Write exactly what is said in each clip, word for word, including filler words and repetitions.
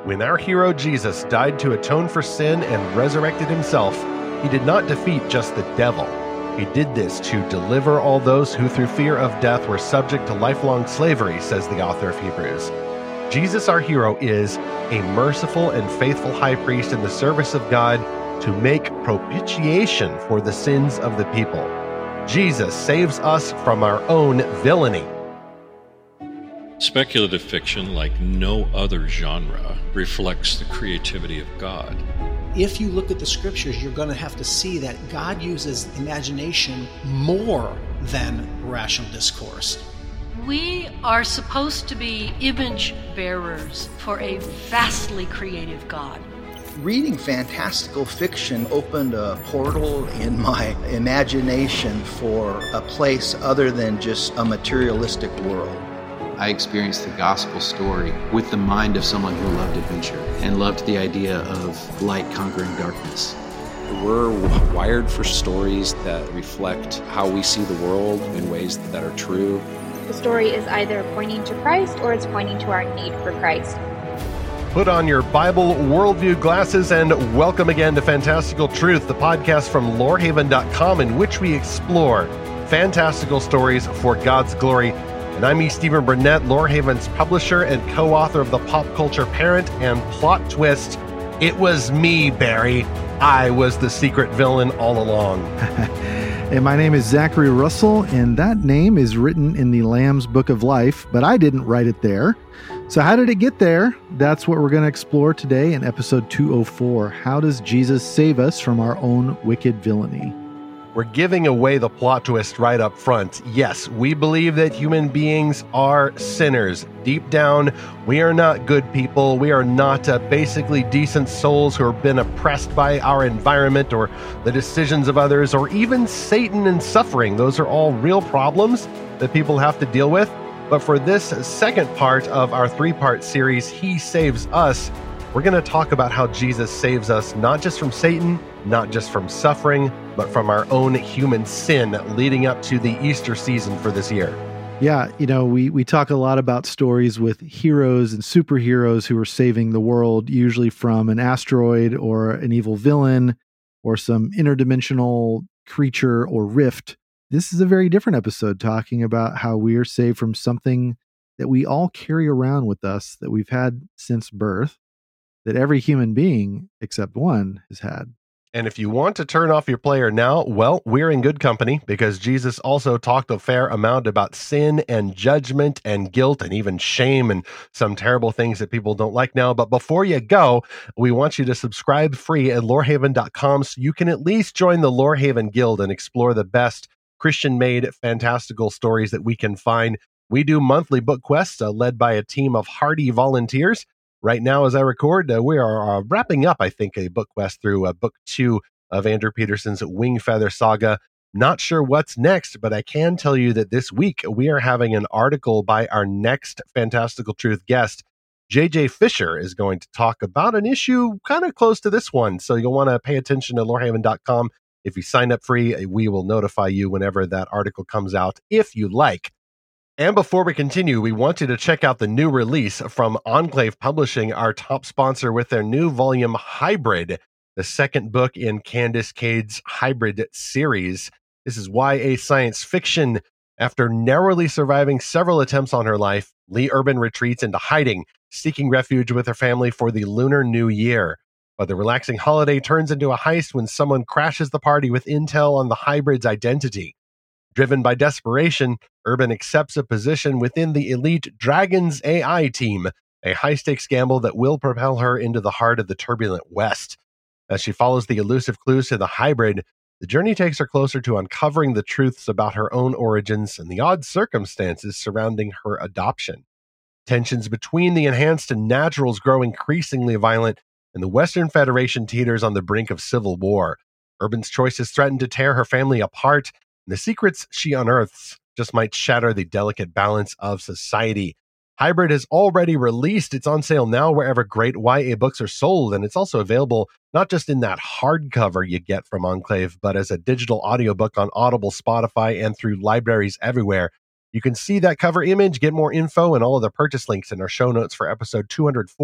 When our hero Jesus died to atone for sin and resurrected himself, he did not defeat just the devil. He did this to deliver all those who through fear of death were subject to lifelong slavery, says the author of Hebrews. Jesus, our hero, is a merciful and faithful high priest in the service of God to make propitiation for the sins of the people. Jesus saves us from our own villainy. Speculative fiction, like no other genre, reflects the creativity of God. If you look at the scriptures, you're going to have to see that God uses imagination more than rational discourse. We are supposed to be image bearers for a vastly creative God. Reading fantastical fiction opened a portal in my imagination for a place other than just a materialistic world. I experienced the gospel story with the mind of someone who loved adventure and loved the idea of light conquering darkness. We're wired for stories that reflect how we see the world in ways that are true. The story is either pointing to Christ or it's pointing to our need for Christ. Put on your Bible worldview glasses and welcome again to Fantastical Truth, the podcast from lorehaven dot com in which we explore fantastical stories for God's glory. And I'm E. Stephen Burnett, Lorehaven's publisher and co-author of the Pop Culture Parent and Plot Twist. It was me, Barry. I was the secret villain all along. And my name is Zachary Russell, and that name is written in the Lamb's Book of Life, but I didn't write it there. So how did it get there? That's what we're going to explore today in episode two oh four. How does Jesus save us from our own wicked villainy? We're giving away the plot twist right up front. Yes, we believe that human beings are sinners. Deep down, we are not good people. We are not uh, basically decent souls who have been oppressed by our environment or the decisions of others or even Satan and suffering. Those are all real problems that people have to deal with. But for this second part of our three-part series, He Saves Us, we're going to talk about how Jesus saves us not just from Satan, not just from suffering, but from our own human sin leading up to the Easter season for this year. Yeah, you know, we, we talk a lot about stories with heroes and superheroes who are saving the world, usually from an asteroid or an evil villain or some interdimensional creature or rift. This is a very different episode talking about how we are saved from something that we all carry around with us that we've had since birth, that every human being except one has had. And if you want to turn off your player now, well, we're in good company because Jesus also talked a fair amount about sin and judgment and guilt and even shame and some terrible things that people don't like now. But before you go, we want you to subscribe free at lorehaven dot com so you can at least join the Lorehaven Guild and explore the best Christian-made fantastical stories that we can find. We do monthly book quests uh, led by a team of hardy volunteers. Right now, as I record, uh, we are uh, wrapping up, I think, a book quest through uh, book two of Andrew Peterson's Wingfeather Saga. Not sure what's next, but I can tell you that this week we are having an article by our next Fantastical Truth guest. J J Fisher is going to talk about an issue kind of close to this one, so you'll want to pay attention to lorehaven dot com. If you sign up free, we will notify you whenever that article comes out, if you like. And before we continue, we want you to check out the new release from Enclave Publishing, our top sponsor, with their new volume, Hybrid, the second book in Candace Cade's Hybrid series. This is Y A science fiction. After narrowly surviving several attempts on her life, Lee Urban retreats into hiding, seeking refuge with her family for the Lunar New Year. But the relaxing holiday turns into a heist when someone crashes the party with intel on the Hybrid's identity. Driven by desperation, Urban accepts a position within the elite Dragons A I team, a high-stakes gamble that will propel her into the heart of the turbulent West. As she follows the elusive clues to the Hybrid, the journey takes her closer to uncovering the truths about her own origins and the odd circumstances surrounding her adoption. Tensions between the enhanced and naturals grow increasingly violent, and the Western Federation teeters on the brink of civil war. Urban's choices threaten to tear her family apart, and the secrets she unearths just might shatter the delicate balance of society. Hybrid has already released. It's on sale now wherever great Y A books are sold, and it's also available not just in that hardcover you get from Enclave, but as a digital audiobook on Audible, Spotify, and through libraries everywhere. You can see that cover image, get more info, and all of the purchase links in our show notes for episode two hundred four.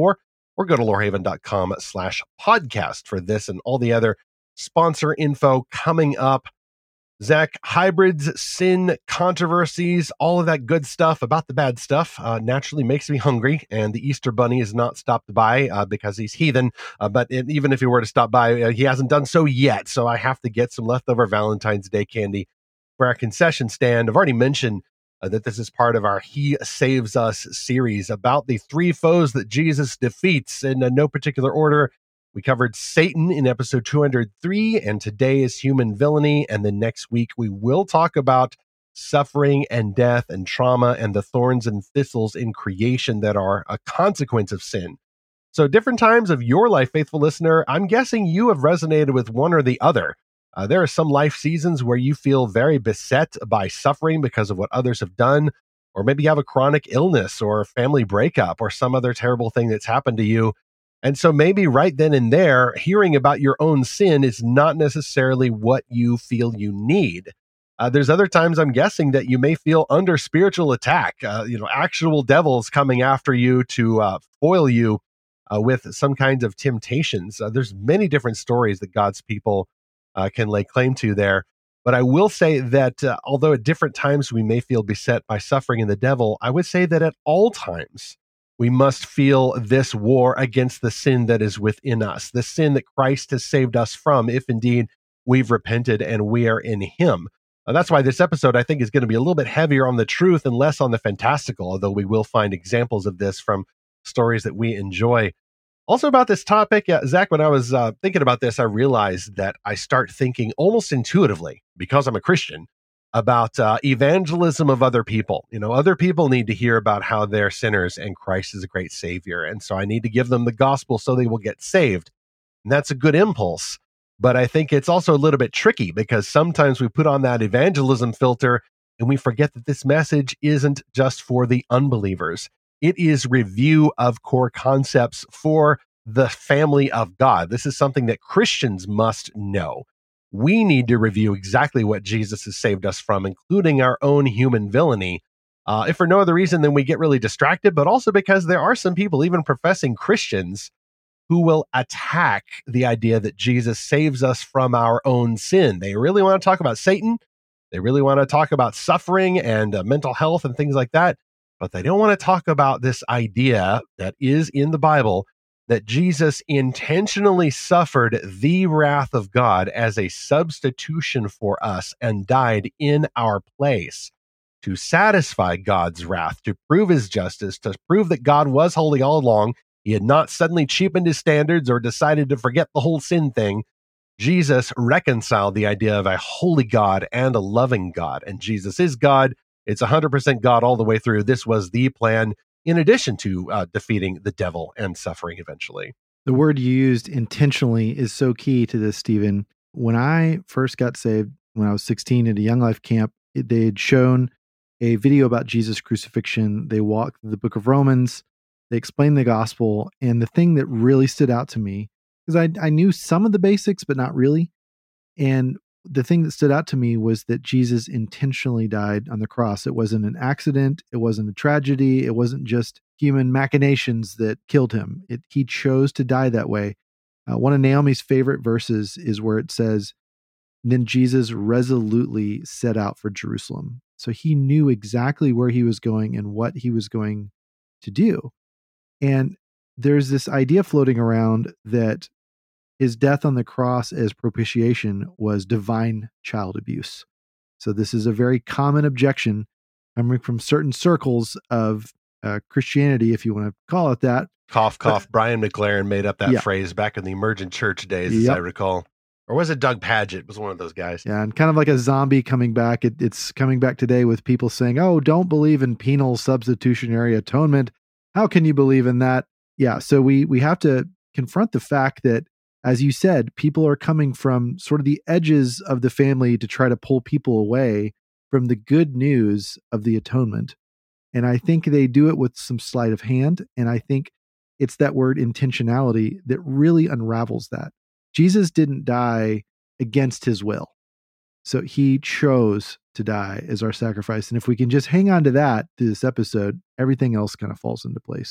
or go to lorehaven.com slash podcast for this and all the other sponsor info coming up. Zach, hybrids, sin, controversies, all of that good stuff about the bad stuff uh, naturally makes me hungry, and the Easter Bunny has not stopped by uh, because he's heathen, uh, but it, even if he were to stop by, uh, he hasn't done so yet, so I have to get some leftover Valentine's Day candy for our concession stand. I've already mentioned uh, that this is part of our He Saves Us series about the three foes that Jesus defeats in uh, no particular order. We covered Satan in episode two hundred three, and today is human villainy. And then next week, we will talk about suffering and death and trauma and the thorns and thistles in creation that are a consequence of sin. So different times of your life, faithful listener, I'm guessing you have resonated with one or the other. Uh, there are some life seasons where you feel very beset by suffering because of what others have done, or maybe you have a chronic illness or a family breakup or some other terrible thing that's happened to you. And so maybe right then and there, hearing about your own sin is not necessarily what you feel you need. Uh, there's other times I'm guessing that you may feel under spiritual attack, uh, you know, actual devils coming after you to uh, foil you uh, with some kinds of temptations. Uh, there's many different stories that God's people uh, can lay claim to there. But I will say that uh, although at different times we may feel beset by suffering and the devil, I would say that at all times, we must feel this war against the sin that is within us, the sin that Christ has saved us from, if indeed we've repented and we are in him. Uh, that's why this episode, I think, is going to be a little bit heavier on the truth and less on the fantastical, although we will find examples of this from stories that we enjoy. Also about this topic, uh, Zach, when I was uh, thinking about this, I realized that I start thinking almost intuitively, because I'm a Christian, about uh, evangelism of other people. You know, other people need to hear about how they're sinners and Christ is a great savior. And so I need to give them the gospel so they will get saved. And that's a good impulse. But I think it's also a little bit tricky because sometimes we put on that evangelism filter and we forget that this message isn't just for the unbelievers. It is review of core concepts for the family of God. This is something that Christians must know. We need to review exactly what Jesus has saved us from, including our own human villainy, uh, if for no other reason than we get really distracted, but also because there are some people, even professing Christians, who will attack the idea that Jesus saves us from our own sin. They really want to talk about Satan. They really want to talk about suffering and uh, mental health and things like that, but they don't want to talk about this idea that is in the Bible that Jesus intentionally suffered the wrath of God as a substitution for us and died in our place to satisfy God's wrath, to prove his justice, to prove that God was holy all along. He had not suddenly cheapened his standards or decided to forget the whole sin thing. Jesus reconciled the idea of a holy God and a loving God, and Jesus is God. It's one hundred percent God all the way through. This was the plan, in addition to uh, defeating the devil and suffering eventually. The word you used, intentionally, is so key to this, Stephen. When I first got saved, when I was sixteen at a Young Life camp, it, they had shown a video about Jesus' crucifixion. They walked the book of Romans. They explained the gospel. And the thing that really stood out to me, because I, I knew some of the basics, but not really. And the thing that stood out to me was that Jesus intentionally died on the cross. It wasn't an accident. It wasn't a tragedy. It wasn't just human machinations that killed him. It, he chose to die that way. Uh, one of Naomi's favorite verses is where it says, "Then Jesus resolutely set out for Jerusalem." So he knew exactly where he was going and what he was going to do. And there's this idea floating around that his death on the cross as propitiation was divine child abuse. So this is a very common objection coming from certain circles of uh, Christianity, if you want to call it that. Cough, cough. But, Brian McLaren made up that yeah. phrase back in the emergent church days, Yep. as I recall. Or was it Doug Padgett? It was one of those guys. Yeah, and kind of like a zombie coming back. It, it's coming back today with people saying, oh, don't believe in penal substitutionary atonement. How can you believe in that? Yeah, so we we have to confront the fact that, as you said, people are coming from sort of the edges of the family to try to pull people away from the good news of the atonement. And I think they do it with some sleight of hand. And I think it's that word intentionality that really unravels that. Jesus didn't die against his will. So he chose to die as our sacrifice. And if we can just hang on to that through this episode, everything else kind of falls into place.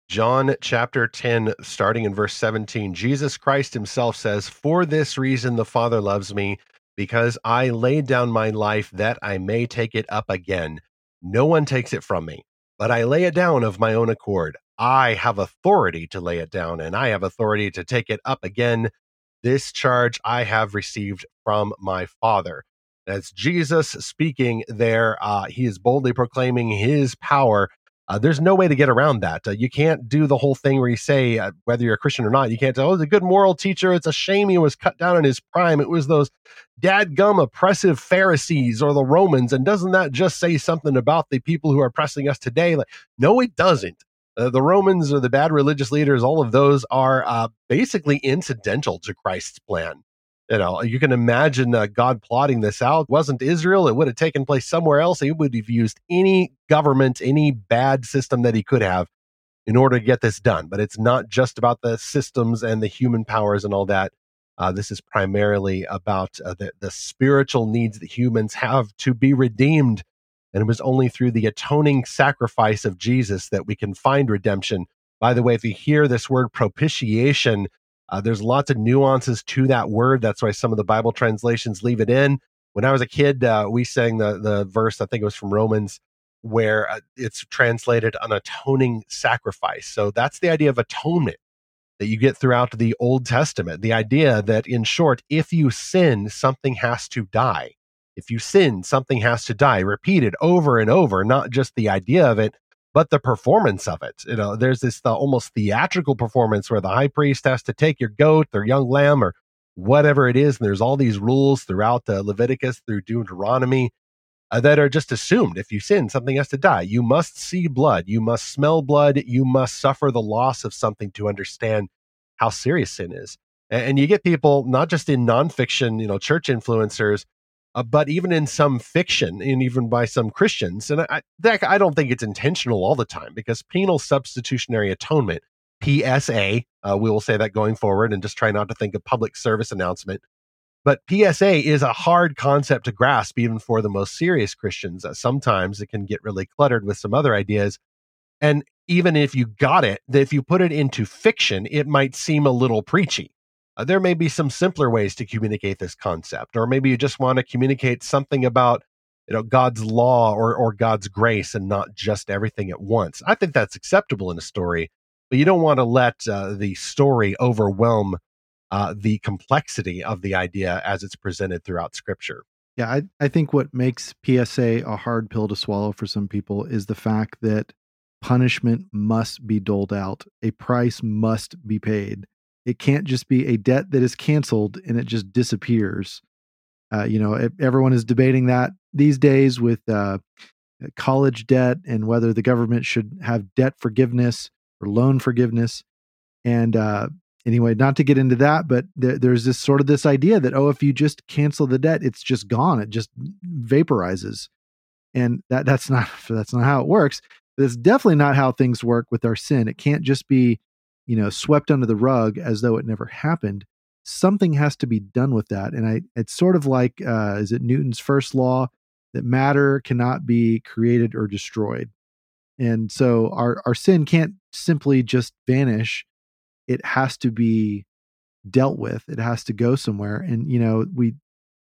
John chapter ten, starting in verse seventeen, Jesus Christ himself says, "For this reason the Father loves me, because I laid down my life that I may take it up again. No one takes it from me, but I lay it down of my own accord. I have authority to lay it down, and I have authority to take it up again. This charge I have received from my Father." That's Jesus speaking there. Uh, he is boldly proclaiming his power. Uh, there's no way to get around that. Uh, you can't do the whole thing where you say, uh, whether you're a Christian or not, you can't say, oh, he's a good moral teacher. It's a shame he was cut down in his prime. It was those dadgum oppressive Pharisees or the Romans. And doesn't that just say something about the people who are oppressing us today? Like, no, it doesn't. Uh, the Romans or the bad religious leaders, all of those are uh, basically incidental to Christ's plan. You know, you can imagine uh, God plotting this out. It wasn't Israel. It would have taken place somewhere else. He would have used any government, any bad system that he could have in order to get this done. But it's not just about the systems and the human powers and all that. Uh, this is primarily about uh, the, the spiritual needs that humans have to be redeemed. And it was only through the atoning sacrifice of Jesus that we can find redemption. By the way, if you hear this word propitiation, Uh, there's lots of nuances to that word. That's why some of the Bible translations leave it in. When I was a kid, uh, we sang the the verse, I think it was from Romans, where uh, it's translated an atoning sacrifice. So that's the idea of atonement that you get throughout the Old Testament. The idea that, in short, if you sin, something has to die. If you sin, something has to die, repeated over and over, not just the idea of it, but the performance of it. You know, there's this the almost theatrical performance where the high priest has to take your goat or young lamb or whatever it is. And there's all these rules throughout uh, Leviticus through Deuteronomy uh, that are just assumed. If you sin, something has to die. You must see blood. You must smell blood. You must suffer the loss of something to understand how serious sin is. And, and you get people, not just in nonfiction, you know, church influencers, Uh, but even in some fiction, and even by some Christians, and I, that, I don't think it's intentional all the time, because penal substitutionary atonement, P S A, uh, we will say that going forward, and just try not to think of public service announcement. But P S A is a hard concept to grasp, even for the most serious Christians. Uh, sometimes it can get really cluttered with some other ideas. And even if you got it, if you put it into fiction, it might seem a little preachy. Uh, there may be some simpler ways to communicate this concept, or maybe you just want to communicate something about, you know, God's law or or God's grace, and not just everything at once. I think that's acceptable in a story, but you don't want to let uh, the story overwhelm uh, the complexity of the idea as it's presented throughout Scripture. Yeah, I, I think what makes P S A a hard pill to swallow for some people is the fact that punishment must be doled out. A price must be paid. It can't just be a debt that is canceled and it just disappears. Uh, you know, everyone is debating that these days with uh, college debt and whether the government should have debt forgiveness or loan forgiveness. And uh, anyway, not to get into that, but there, there's this sort of this idea that, oh, if you just cancel the debt, it's just gone. It just vaporizes. And that that's not that's not how it works. That's definitely not how things work with our sin. It can't just be, you know, swept under the rug as though it never happened. Something has to be done with that. And I, it's sort of like, uh, is it Newton's first law that matter cannot be created or destroyed? And so our, our sin can't simply just vanish. It has to be dealt with. It has to go somewhere. And, you know, we,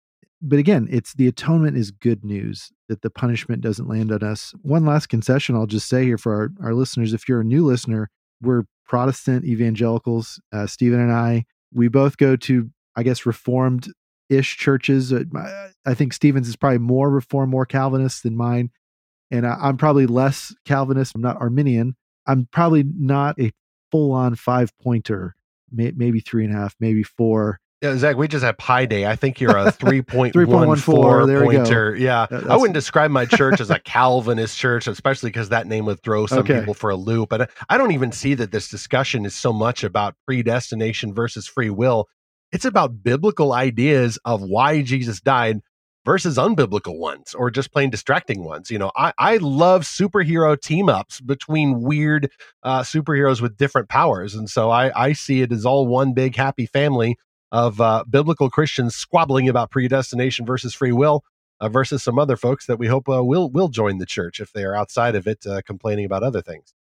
but again, it's the atonement is good news that the punishment doesn't land on us. One last concession I'll just say here for our, our listeners. If you're a new listener, we're Protestant evangelicals. Uh, Stephen and I, we both go to, I guess, Reformed-ish churches. Uh, I think Stephen's is probably more Reformed, more Calvinist than mine. And I, I'm probably less Calvinist. I'm not Arminian. I'm probably not a full-on five-pointer, may, maybe three and a half, maybe four. Yeah, Zach, we just had Pi Day. I think you're a three point one four pointer. Yeah. That, I wouldn't describe my church as a Calvinist church, especially because that name would throw some okay. people for a loop. But I don't even see that this discussion is so much about predestination versus free will. It's about biblical ideas of why Jesus died versus unbiblical ones, or just plain distracting ones. You know, I, I love superhero team ups between weird uh, superheroes with different powers. And so I, I see it as all one big happy family of uh, biblical Christians squabbling about predestination versus free will uh, versus some other folks that we hope uh, will will join the church if they are outside of it, uh, complaining about other things.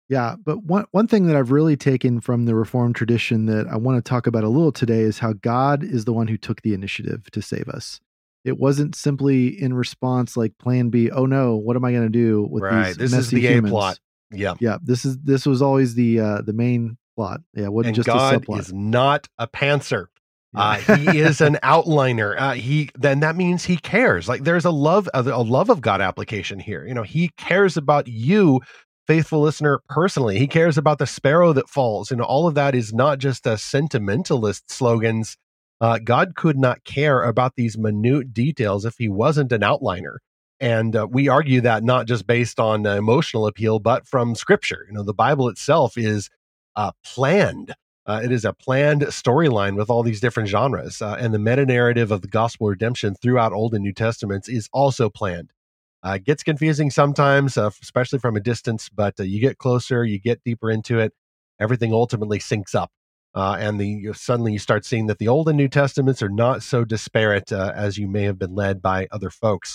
Yeah, but one one thing that I've really taken from the Reformed tradition that I want to talk about a little today is how God is the one who took the initiative to save us. It wasn't simply in response like plan B, oh no, what am I going to do with Right. these This is messy the A humans? plot. Yeah. Yeah, this is this was always the uh the main plot. Yeah, it wasn't And just God a subplot. is not a pantser. Uh, Yeah. he is an outliner. Uh, he then that means he cares. Like there's a love, a, a love of God application here. You know, he cares about you, faithful listener, personally. He cares about the sparrow that falls. And all of that is not just a sentimentalist slogans. Uh, God could not care about these minute details if he wasn't an outliner. And uh, we argue that not just based on uh, emotional appeal, but from scripture. You know, the Bible itself is uh, planned. Uh, it is a planned storyline with all these different genres. Uh, and the meta narrative of the gospel redemption throughout Old and New Testaments is also planned. Uh, it gets confusing sometimes, uh, especially from a distance, but uh, you get closer, you get deeper into it, everything ultimately syncs up. Uh, and the you, suddenly you start seeing that the Old and New Testaments are not so disparate uh, as you may have been led by other folks.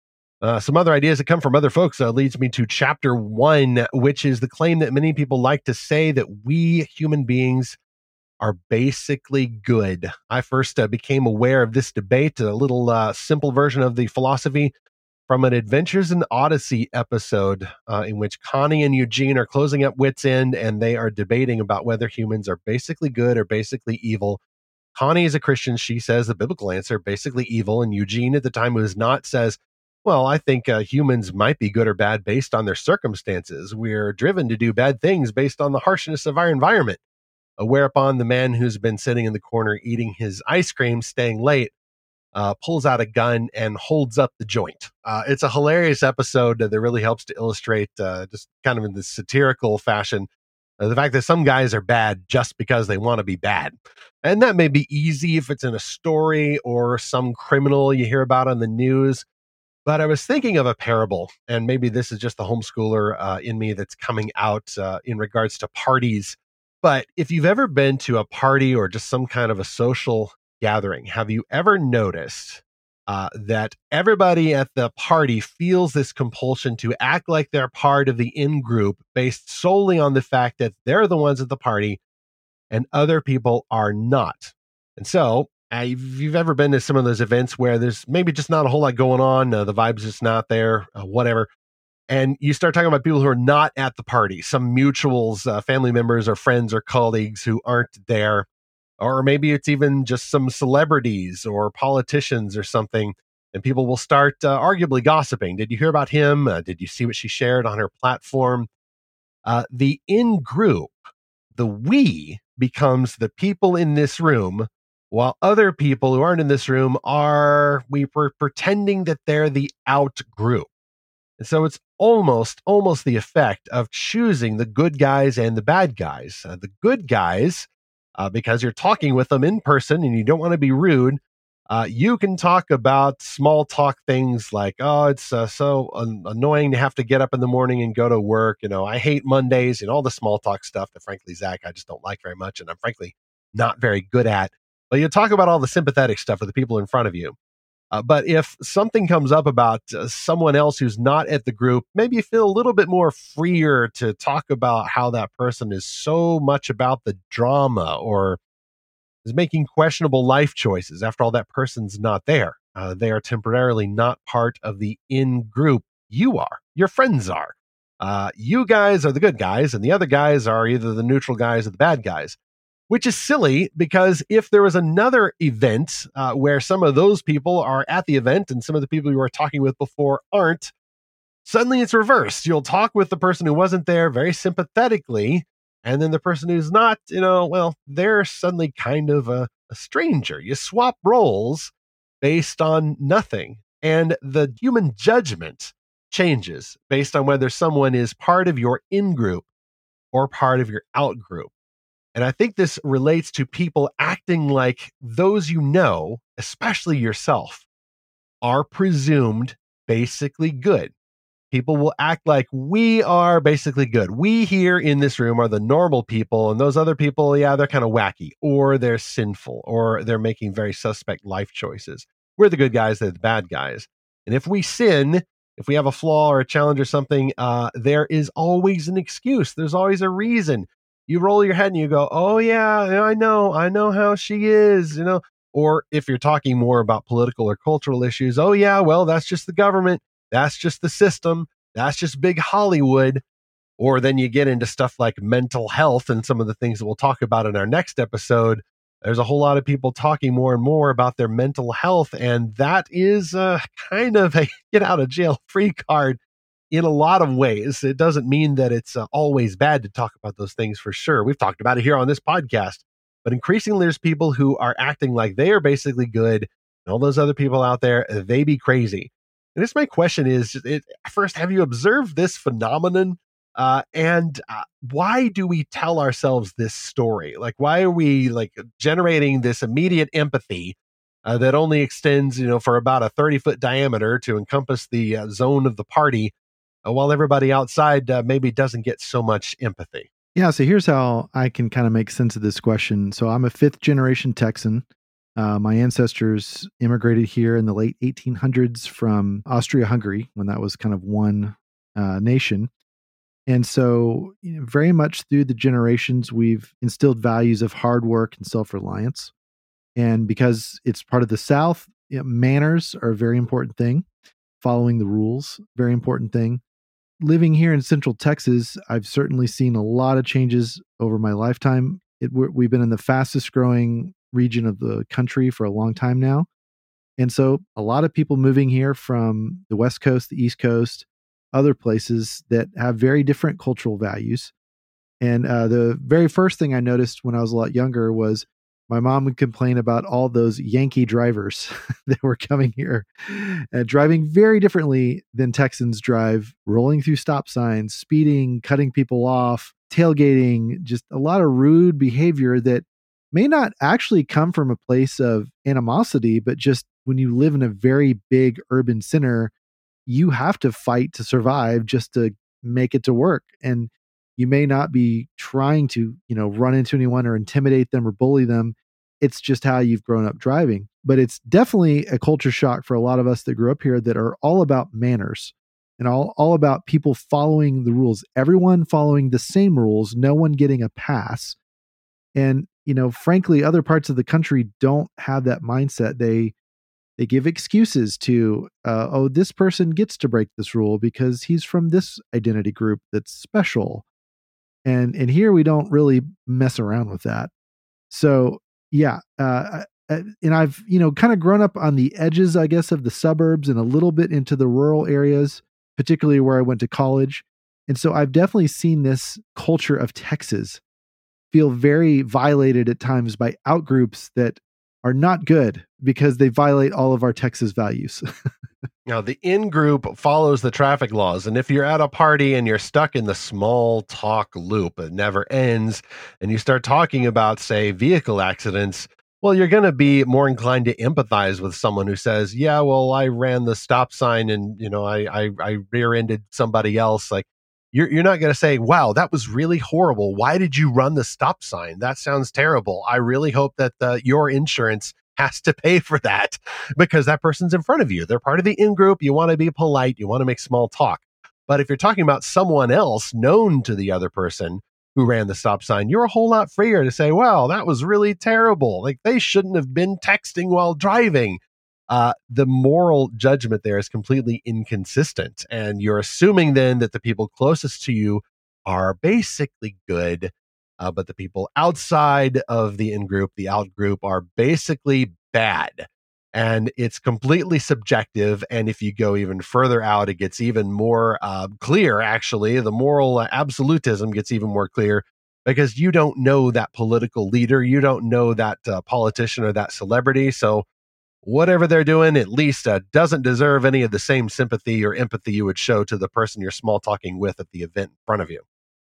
Uh, some other ideas that come from other folks uh, leads me to chapter one, which is the claim that many people like to say that we human beings are basically good. I first uh, became aware of this debate, a little uh, simple version of the philosophy from an Adventures in Odyssey episode uh, in which Connie and Eugene are closing up Wits End and they are debating about whether humans are basically good or basically evil. Connie is a Christian. She says the biblical answer, basically evil. And Eugene, at the time who is not, says, well, I think uh, humans might be good or bad based on their circumstances. We're driven to do bad things based on the harshness of our environment. Uh, whereupon the man who's been sitting in the corner eating his ice cream, staying late, uh, pulls out a gun and holds up the joint. Uh, it's a hilarious episode that really helps to illustrate uh, just kind of in this satirical fashion uh, the fact that some guys are bad just because they want to be bad. And that may be easy if it's in a story or some criminal you hear about on the news. But I was thinking of a parable, and maybe this is just the homeschooler uh, in me that's coming out uh, in regards to parties. But if you've ever been to a party or just some kind of a social gathering, have you ever noticed uh, that everybody at the party feels this compulsion to act like they're part of the in-group based solely on the fact that they're the ones at the party and other people are not? And so Uh, if you've ever been to some of those events where there's maybe just not a whole lot going on, uh, the vibe's just not there, uh, whatever, and you start talking about people who are not at the party, some mutuals, uh, family members or friends or colleagues who aren't there, or maybe it's even just some celebrities or politicians or something, and people will start uh, arguably gossiping. Did you hear about him? Uh, did you see what she shared on her platform? Uh, the in-group, the we, becomes the people in this room, while other people who aren't in this room are, we were pretending that they're the out group. And so it's almost, almost the effect of choosing the good guys and the bad guys. Uh, the good guys, uh, because you're talking with them in person and you don't want to be rude, uh, you can talk about small talk things like, oh, it's uh, so an- annoying to have to get up in the morning and go to work. You know, I hate Mondays and all the small talk stuff that frankly, Zach, I just don't like very much. And I'm frankly not very good at. But you talk about all the sympathetic stuff with the people in front of you. Uh, but if something comes up about uh, someone else who's not at the group, maybe you feel a little bit more freer to talk about how that person is so much about the drama or is making questionable life choices. After all, that person's not there. Uh, they are temporarily not part of the in-group. You are. Your friends are. Uh, you guys are the good guys, and the other guys are either the neutral guys or the bad guys. Which is silly because if there was another event uh, where some of those people are at the event and some of the people you were talking with before aren't, suddenly it's reversed. You'll talk with the person who wasn't there very sympathetically, and then the person who's not, you know, well, they're suddenly kind of a, a stranger. You swap roles based on nothing, and the human judgment changes based on whether someone is part of your in-group or part of your out-group. And I think this relates to people acting like those you know, especially yourself, are presumed basically good. People will act like we are basically good. We here in this room are the normal people, and those other people, yeah, they're kind of wacky, or they're sinful, or they're making very suspect life choices. We're the good guys, they're the bad guys. And if we sin, if we have a flaw or a challenge or something, uh, there is always an excuse. There's always a reason. You roll your head and you go, oh yeah, I know, I know how she is, you know. Or if you're talking more about political or cultural issues, oh yeah, well, that's just the government. That's just the system. That's just big Hollywood. Or then you get into stuff like mental health and some of the things that we'll talk about in our next episode. There's a whole lot of people talking more and more about their mental health. And that is uh, kind of a get out of jail free card in a lot of ways. It doesn't mean that it's uh, always bad to talk about those things for sure. We've talked about it here on this podcast. But increasingly, there's people who are acting like they are basically good. And all those other people out there, they be crazy. And this, my question is, it, first, have you observed this phenomenon? Uh, and uh, why do we tell ourselves this story? Like, why are we like generating this immediate empathy uh, that only extends, you know, for about a thirty foot diameter to encompass the uh, zone of the party, uh, while everybody outside uh, maybe doesn't get so much empathy? Yeah, so here's how I can kind of make sense of this question. So I'm a fifth generation Texan. Uh, my ancestors immigrated here in the late eighteen hundreds from Austria-Hungary, when that was kind of one uh, nation. And so, you know, very much through the generations, we've instilled values of hard work and self-reliance. And because it's part of the South, you know, manners are a very important thing. Following the rules, very important thing. Living here in Central Texas, I've certainly seen a lot of changes over my lifetime. It, we've been in the fastest growing region of the country for a long time now. And so a lot of people moving here from the West Coast, the East Coast, other places that have very different cultural values. And uh, the very first thing I noticed when I was a lot younger was my mom would complain about all those Yankee drivers that were coming here, uh, driving very differently than Texans drive, rolling through stop signs, speeding, cutting people off, tailgating, just a lot of rude behavior that may not actually come from a place of animosity, but just when you live in a very big urban center, you have to fight to survive just to make it to work. And you may not be trying to, you know, run into anyone or intimidate them or bully them. It's just how you've grown up driving. But it's definitely a culture shock for a lot of us that grew up here that are all about manners and all, all about people following the rules, everyone following the same rules, no one getting a pass. And, you know, frankly, other parts of the country don't have that mindset. They They give excuses to, uh, oh, this person gets to break this rule because he's from this identity group that's special. And and here we don't really mess around with that. So, yeah. Uh, and I've, you know, kind of grown up on the edges, I guess, of the suburbs and a little bit into the rural areas, particularly where I went to college. And so I've definitely seen this culture of Texas feel very violated at times by outgroups that are not good because they violate all of our Texas values. Now, the in-group follows the traffic laws. And if you're at a party and you're stuck in the small talk loop, it never ends, and you start talking about, say, vehicle accidents, well, you're going to be more inclined to empathize with someone who says, yeah, well, I ran the stop sign and, you know, I, I, I rear-ended somebody else. Like, you're, you're not going to say, wow, that was really horrible. Why did you run the stop sign? That sounds terrible. I really hope that uh, your insurance has to pay for that, because that person's in front of you. They're part of the in-group. You want to be polite. You want to make small talk. But if you're talking about someone else known to the other person who ran the stop sign, you're a whole lot freer to say, wow, that was really terrible. Like, they shouldn't have been texting while driving. Uh, the moral judgment there is completely inconsistent. And you're assuming then that the people closest to you are basically good. Uh, but the people outside of the in-group, the out-group, are basically bad. And it's completely subjective. And if you go even further out, it gets even more uh, clear, actually. The moral uh, absolutism gets even more clear, because you don't know that political leader. You don't know that uh, politician or that celebrity. So whatever they're doing, at least uh, doesn't deserve any of the same sympathy or empathy you would show to the person you're small talking with at the event in front of you.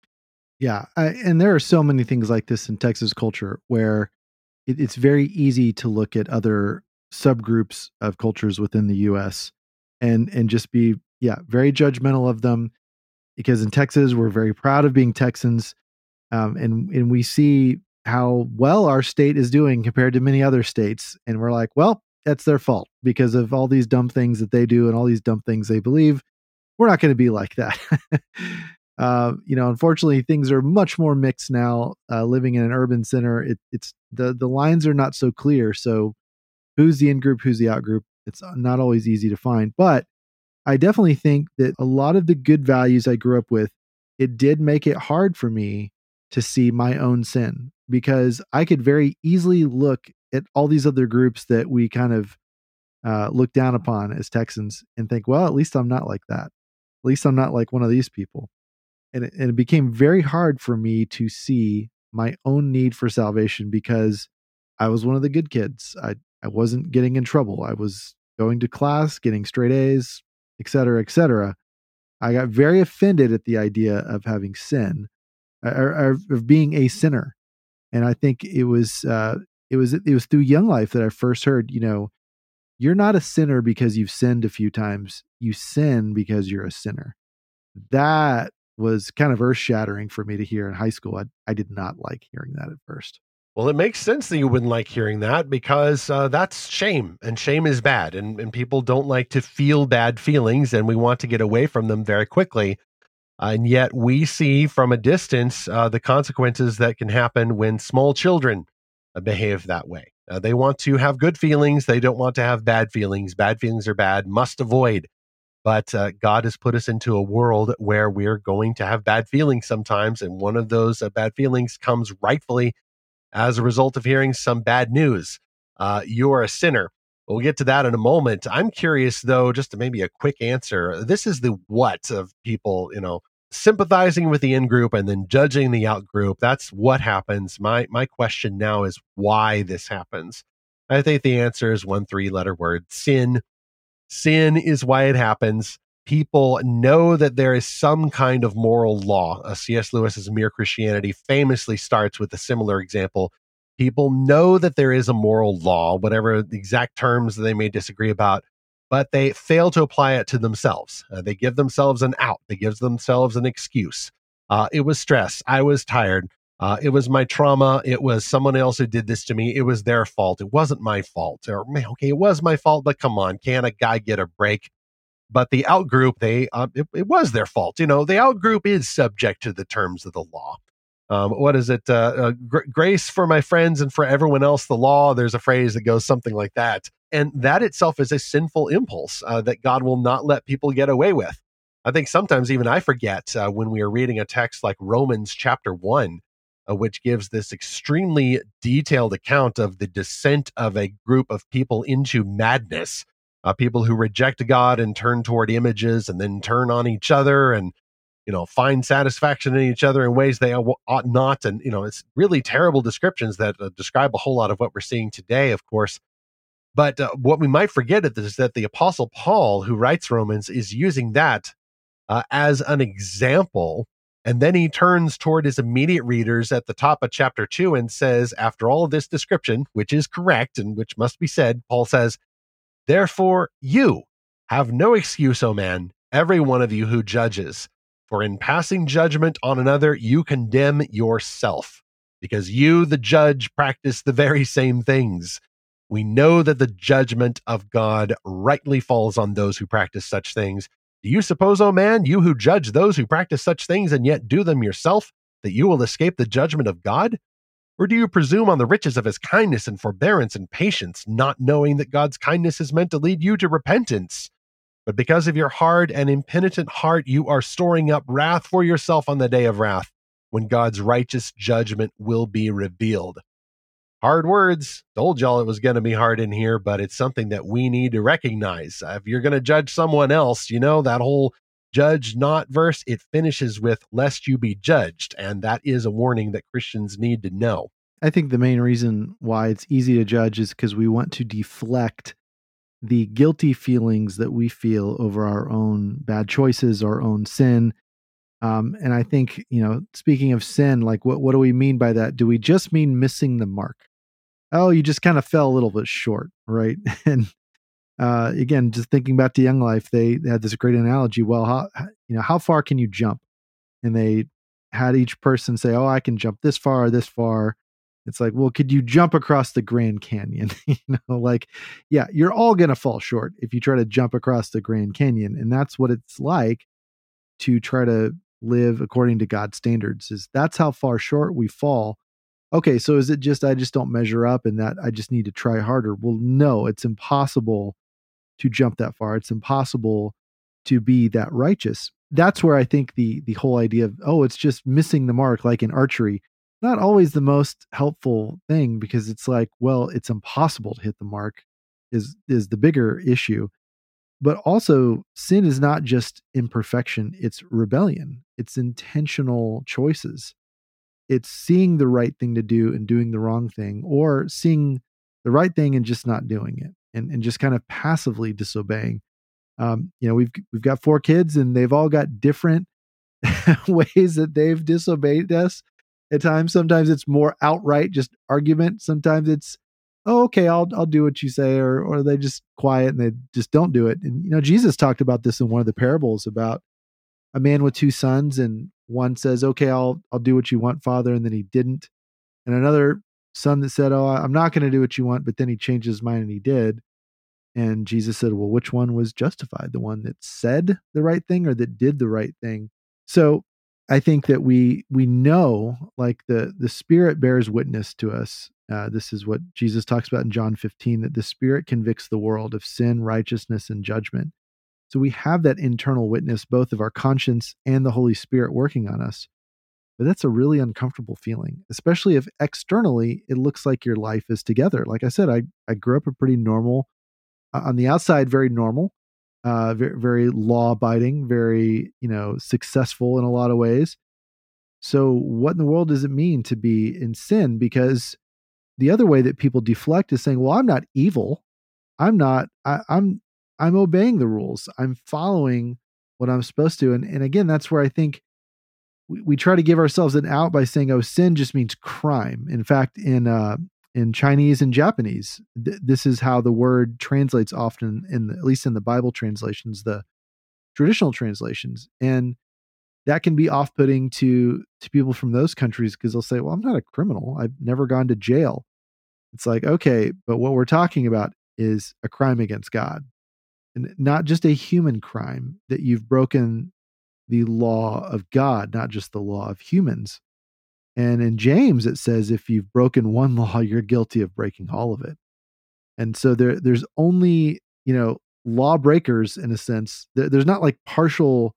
Yeah. I, and there are so many things like this in Texas culture where it, it's very easy to look at other subgroups of cultures within the U S and, and just be, yeah, very judgmental of them, because in Texas, we're very proud of being Texans. Um, and, and we see how well our state is doing compared to many other states. And we're like, well, that's their fault because of all these dumb things that they do and all these dumb things they believe. we're not going to be like that. uh, you know, unfortunately, things are much more mixed now. Uh, living in an urban center, it, it's the the lines are not so clear. So, who's the in group, who's the out group? It's not always easy to find. But I definitely think that a lot of the good values I grew up with, it did make it hard for me to see my own sin, because I could very easily look at all these other groups that we kind of uh, look down upon as Texans and think, well, at least I'm not like that. At least I'm not like one of these people. And it, and it became very hard for me to see my own need for salvation, because I was one of the good kids. I, I wasn't getting in trouble. I was going to class, getting straight A's, et cetera, et cetera. I got very offended at the idea of having sin, or, or of being a sinner. And I think it was, uh, it was, it was through Young Life that I first heard, you know, you're not a sinner because you've sinned a few times. You sin because you're a sinner. That was kind of earth shattering for me to hear in high school. I, I did not like hearing that at first. Well, it makes sense that you wouldn't like hearing that, because uh, that's shame, and shame is bad, and, and people don't like to feel bad feelings, and we want to get away from them very quickly. Uh, and yet we see from a distance uh, the consequences that can happen when small children uh, behave that way. Uh, they want to have good feelings. They don't want to have bad feelings. Bad feelings are bad, must avoid. But uh, God has put us into a world where we're going to have bad feelings sometimes. And one of those uh, bad feelings comes rightfully as a result of hearing some bad news. Uh, you are a sinner. We'll get to that in a moment. I'm curious, though, just to maybe a quick answer. This is the what of people, you know, sympathizing with the in-group and then judging the out-group. That's what happens. My my question now is why this happens. I think the answer is one three-letter word: sin. Sin is why it happens. People know that there is some kind of moral law. Uh, C S Lewis's Mere Christianity famously starts with a similar example. People know that there is a moral law, whatever the exact terms they may disagree about, but they fail to apply it to themselves. Uh, they give themselves an out. They give themselves an excuse. Uh, it was stress. I was tired. Uh, it was my trauma. It was someone else who did this to me. It was their fault. It wasn't my fault. Or, man, okay, it was my fault, but come on, can a guy get a break? But the out group, they uh, it, it was their fault. You know, the out group is subject to the terms of the law. Um, what is it? Uh, uh, gr- grace for my friends and for everyone else, the law. There's a phrase that goes something like that. And that itself is a sinful impulse uh, that God will not let people get away with. I think sometimes even I forget uh, when we are reading a text like Romans chapter one, uh, which gives this extremely detailed account of the descent of a group of people into madness. Uh, people who reject God and turn toward images and then turn on each other and, you know, find satisfaction in each other in ways they ought not. And, you know, it's really terrible descriptions that uh, describe a whole lot of what we're seeing today, of course. But uh, what we might forget is that the Apostle Paul, who writes Romans, is using that uh, as an example. And then he turns toward his immediate readers at the top of chapter two and says, after all of this description, which is correct and which must be said, Paul says, therefore, you have no excuse, O man, every one of you who judges. For in passing judgment on another, you condemn yourself, because you, the judge, practice the very same things. We know that the judgment of God rightly falls on those who practice such things. Do you suppose, O man, you who judge those who practice such things and yet do them yourself, that you will escape the judgment of God? Or do you presume on the riches of his kindness and forbearance and patience, not knowing that God's kindness is meant to lead you to repentance? But because of your hard and impenitent heart, you are storing up wrath for yourself on the day of wrath, when God's righteous judgment will be revealed. Hard words. Told y'all it was going to be hard in here, but it's something that we need to recognize. Uh, if you're going to judge someone else, you know, that whole judge not verse, it finishes with lest you be judged. And that is a warning that Christians need to know. I think the main reason why it's easy to judge is because we want to deflect the guilty feelings that we feel over our own bad choices, our own sin. Um, and I think, you know, speaking of sin, like what, what do we mean by that? Do we just mean missing the mark? Oh, you just kind of fell a little bit short, right? And uh, again, just thinking back to Young Life, they, they had this great analogy. Well, how, you know, how far can you jump? And they had each person say, oh, I can jump this far, this far. It's like, well, could you jump across the Grand Canyon? you know, like, yeah, you're all going to fall short if you try to jump across the Grand Canyon. And that's what it's like to try to live according to God's standards, is that's how far short we fall. Okay, so is it just I just don't measure up and that I just need to try harder? Well, no, it's impossible to jump that far. It's impossible to be that righteous. That's where I think the the whole idea of, oh, it's just missing the mark, like in archery, not always the most helpful thing, because it's like, well, it's impossible to hit the mark is is the bigger issue. But also, sin is not just imperfection, it's rebellion. It's intentional choices. It's seeing the right thing to do and doing the wrong thing, or seeing the right thing and just not doing it, and, and just kind of passively disobeying. Um, you know, we've we've got four kids, and they've all got different ways that they've disobeyed us. At times, sometimes it's more outright, just argument. Sometimes it's, oh, okay, I'll I'll do what you say, or or they just quiet and they just don't do it. And you know, Jesus talked about this in one of the parables about a man with two sons, and one says, okay, I'll I'll do what you want, Father, and then he didn't. And another son that said, oh, I'm not going to do what you want, but then he changed his mind and he did. And Jesus said, well, which one was justified? The one that said the right thing or that did the right thing? So I think that we we know, like the the Spirit bears witness to us. Uh, this is what Jesus talks about in John fifteen, that the Spirit convicts the world of sin, righteousness, and judgment. So we have that internal witness, both of our conscience and the Holy Spirit working on us. But that's a really uncomfortable feeling, especially if externally it looks like your life is together. Like I said, I, I grew up a pretty normal, uh, on the outside, very normal, uh, very, very law-abiding, very, you know, successful in a lot of ways. So what in the world does it mean to be in sin? Because the other way that people deflect is saying, well, I'm not evil. I'm not, I, I'm, I'm obeying the rules. I'm following what I'm supposed to. And, and again, that's where I think we, we try to give ourselves an out by saying, oh, sin just means crime. In fact, in, uh, in Chinese and Japanese, th- this is how the word translates often, in the, at least in the Bible translations, the traditional translations. And that can be off-putting to, to people from those countries, because they'll say, well, I'm not a criminal. I've never gone to jail. It's like, okay, but what we're talking about is a crime against God, and not just a human crime, that you've broken the law of God, not just the law of humans. And in James, it says, if you've broken one law, you're guilty of breaking all of it. And so there, there's only, you know, lawbreakers in a sense. There, there's not like partial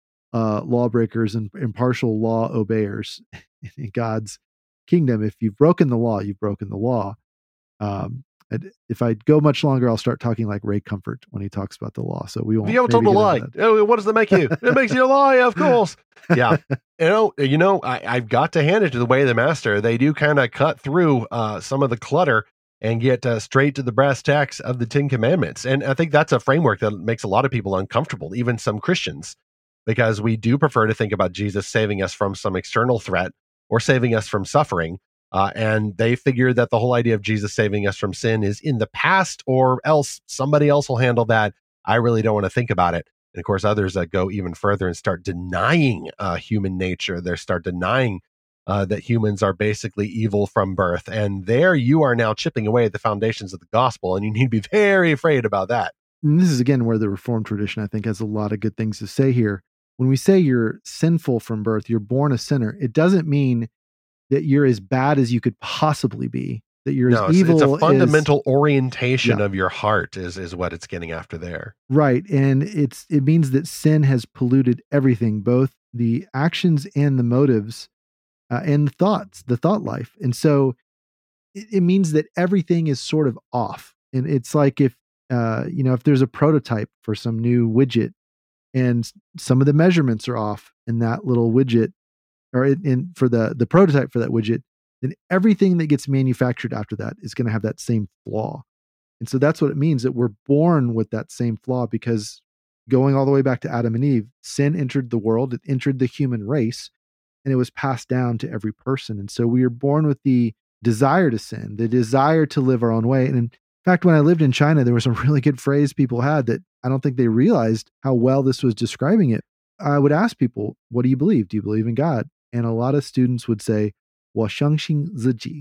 uh, lawbreakers and, and partial law obeyers in God's kingdom. If you've broken the law, you've broken the law. Um, if I go much longer, I'll start talking like Ray Comfort when he talks about the law. So we won't. You haven't told a lie. Oh, what does that make you? It makes you a liar, of course. Yeah. You know, you know, I, I've got to hand it to the Way of the Master. They do kind of cut through uh, some of the clutter and get uh, straight to the brass tacks of the Ten Commandments. And I think that's a framework that makes a lot of people uncomfortable, even some Christians, because we do prefer to think about Jesus saving us from some external threat or saving us from suffering. Uh, and they figure that the whole idea of Jesus saving us from sin is in the past, or else somebody else will handle that. I really don't want to think about it. And of course, others that uh, go even further and start denying uh, human nature. They start denying uh, that humans are basically evil from birth. And there you are now chipping away at the foundations of the gospel. And you need to be very afraid about that. And this is, again, where the Reformed tradition, I think, has a lot of good things to say here. When we say you're sinful from birth, you're born a sinner, it doesn't mean that you're as bad as you could possibly be, that you're no, as evil. It's a fundamental as, orientation yeah. of your heart is, is what it's getting after there. Right. And it's it means that sin has polluted everything, both the actions and the motives uh, and the thoughts, the thought life. And so it, it means that everything is sort of off. And it's like if, uh, you know, if there's a prototype for some new widget and some of the measurements are off in that little widget, or in, in for the, the prototype for that widget, then everything that gets manufactured after that is going to have that same flaw. And so that's what it means, that we're born with that same flaw, because going all the way back to Adam and Eve, sin entered the world, it entered the human race, and it was passed down to every person. And so we are born with the desire to sin, the desire to live our own way. And in fact, when I lived in China, there was a really good phrase people had that I don't think they realized how well this was describing it. I would ask people, what do you believe? Do you believe in God? And a lot of students would say, 我相信自己.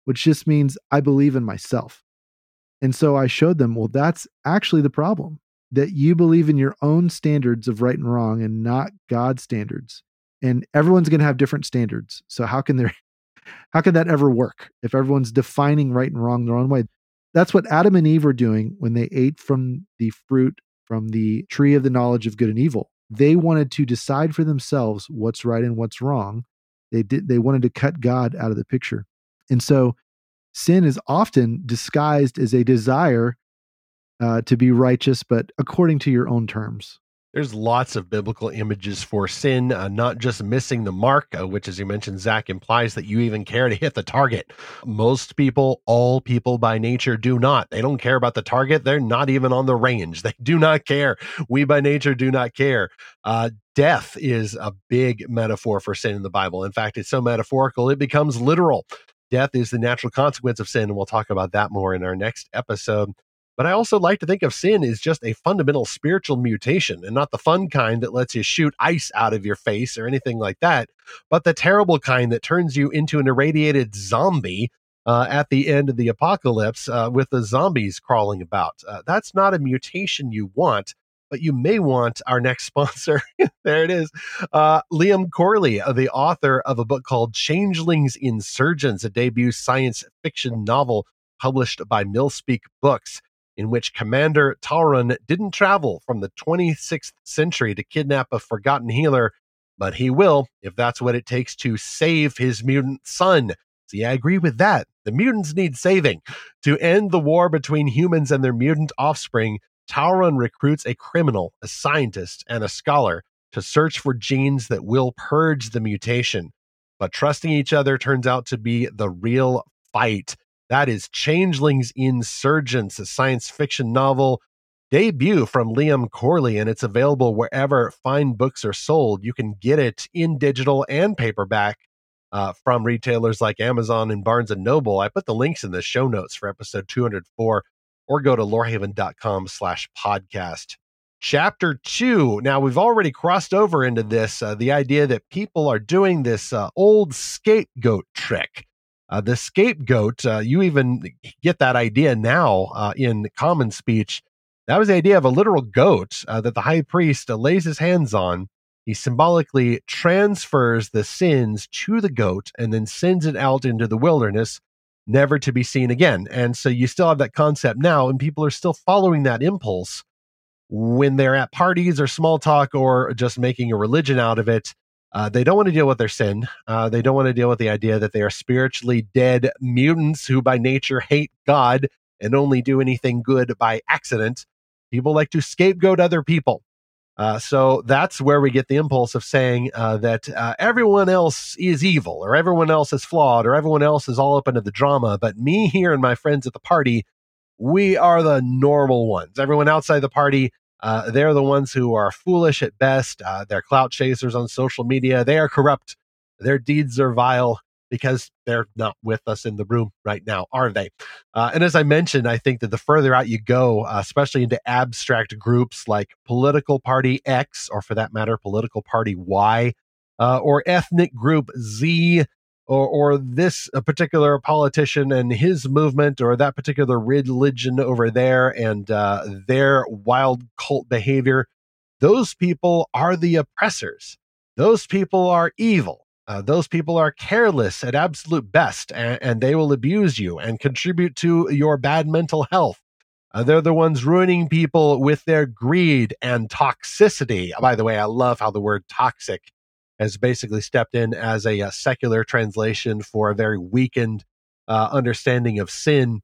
which just means I believe in myself. And so I showed them, well, that's actually the problem, that you believe in your own standards of right and wrong and not God's standards. And everyone's going to have different standards. So how can there, how can that ever work if everyone's defining right and wrong their own way? That's what Adam and Eve were doing when they ate from the fruit from the tree of the knowledge of good and evil. They wanted to decide for themselves what's right and what's wrong. They did. They wanted to cut God out of the picture. And so sin is often disguised as a desire uh, to be righteous, but according to your own terms. There's lots of biblical images for sin, uh, not just missing the mark, uh, which, as you mentioned, Zach, implies that you even care to hit the target. Most people, all people by nature do not. They don't care about the target. They're not even on the range. They do not care. We by nature do not care. Uh, death is a big metaphor for sin in the Bible. In fact, it's so metaphorical, it becomes literal. Death is the natural consequence of sin, and we'll talk about that more in our next episode. But I also like to think of sin as just a fundamental spiritual mutation, and not the fun kind that lets you shoot ice out of your face or anything like that, but the terrible kind that turns you into an irradiated zombie uh, at the end of the apocalypse uh, with the zombies crawling about. Uh, that's not a mutation you want, but you may want our next sponsor. There it is. Uh, Liam Corley, uh, the author of a book called Changelings Insurgents, a debut science fiction novel published by Millspeak Books, in which Commander Talrun didn't travel from the twenty-sixth century to kidnap a forgotten healer, but he will if that's what it takes to save his mutant son. See, I agree with that. The mutants need saving. To end the war between humans and their mutant offspring, Talrun recruits a criminal, a scientist, and a scholar to search for genes that will purge the mutation. But trusting each other turns out to be the real fight. That is Changelings Insurgents, a science fiction novel debut from Liam Corley, and it's available wherever fine books are sold. You can get it in digital and paperback uh, from retailers like Amazon and Barnes and Noble. I put the links in the show notes for episode two hundred four, or go to lorehaven.com slash podcast. Chapter two. Now, we've already crossed over into this, uh, the idea that people are doing this uh, old scapegoat trick. Uh, the scapegoat, uh, you even get that idea now uh, in common speech. That was the idea of a literal goat uh, that the high priest uh, lays his hands on. He symbolically transfers the sins to the goat and then sends it out into the wilderness, never to be seen again. And so you still have that concept now, and people are still following that impulse when they're at parties or small talk or just making a religion out of it. Uh, they don't want to deal with their sin. Uh, they don't want to deal with the idea that they are spiritually dead mutants who by nature hate God and only do anything good by accident. People like to scapegoat other people. Uh, so that's where we get the impulse of saying uh, that uh, everyone else is evil, or everyone else is flawed, or everyone else is all up into the drama. But me here and my friends at the party, we are the normal ones. Everyone outside the party, Uh, they're the ones who are foolish at best. Uh, they're clout chasers on social media. They are corrupt. Their deeds are vile because they're not with us in the room right now, are they? Uh, and as I mentioned, I think that the further out you go, uh, especially into abstract groups like Political Party X, or for that matter, Political Party Y, uh, or Ethnic Group Z, or, or this a particular politician and his movement, or that particular religion over there and uh, their wild cult behavior, those people are the oppressors. Those people are evil. Uh, those people are careless at absolute best, and, and they will abuse you and contribute to your bad mental health. Uh, they're the ones ruining people with their greed and toxicity. By the way, I love how the word toxic has basically stepped in as a, a secular translation for a very weakened uh, understanding of sin.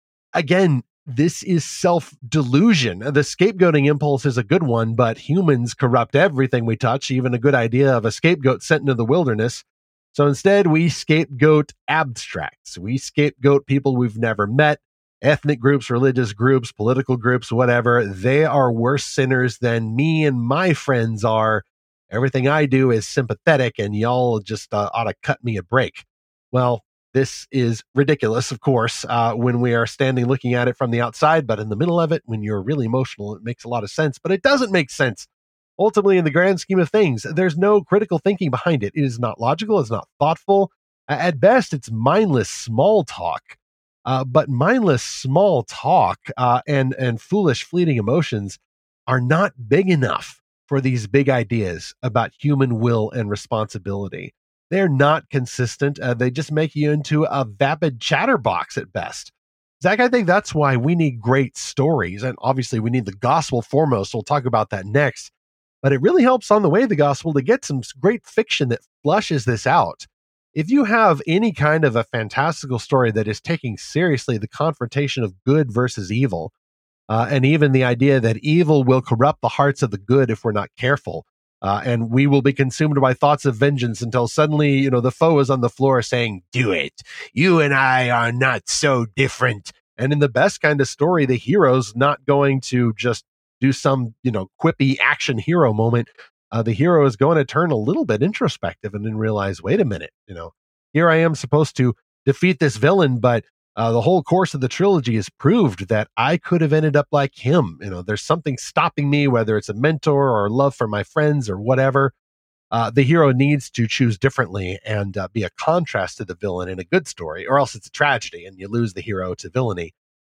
Again, this is self-delusion. The scapegoating impulse is a good one, but humans corrupt everything we touch, even a good idea of a scapegoat sent into the wilderness. So instead, we scapegoat abstracts. We scapegoat people we've never met, ethnic groups, religious groups, political groups, whatever. They are worse sinners than me and my friends are. Everything I do is sympathetic, and y'all just uh, ought to cut me a break. Well, this is ridiculous, of course, uh, when we are standing looking at it from the outside, but in the middle of it, when you're really emotional, it makes a lot of sense, but it doesn't make sense. Ultimately, in the grand scheme of things, there's no critical thinking behind it. It is not logical. It's not thoughtful. At best, it's mindless small talk. Uh, but mindless small talk uh, and and foolish fleeting emotions are not big enough for these big ideas about human will and responsibility. They're not consistent. Uh, they just make you into a vapid chatterbox at best. Zach, I think that's why we need great stories. And obviously, we need the gospel foremost. We'll talk about that next. But it really helps on the way of the gospel to get some great fiction that flushes this out. If you have any kind of a fantastical story that is taking seriously the confrontation of good versus evil, uh, and even the idea that evil will corrupt the hearts of the good if we're not careful, uh, and we will be consumed by thoughts of vengeance until suddenly, you know, the foe is on the floor saying, "Do it. You and I are not so different." And in the best kind of story, the hero's not going to just do some, you know, quippy action hero moment. Uh, the hero is going to turn a little bit introspective and then realize, wait a minute, you know, here I am supposed to defeat this villain, but uh, the whole course of the trilogy has proved that I could have ended up like him. You know, there's something stopping me, whether it's a mentor or love for my friends or whatever. Uh, the hero needs to choose differently and uh, be a contrast to the villain in a good story, or else it's a tragedy and you lose the hero to villainy.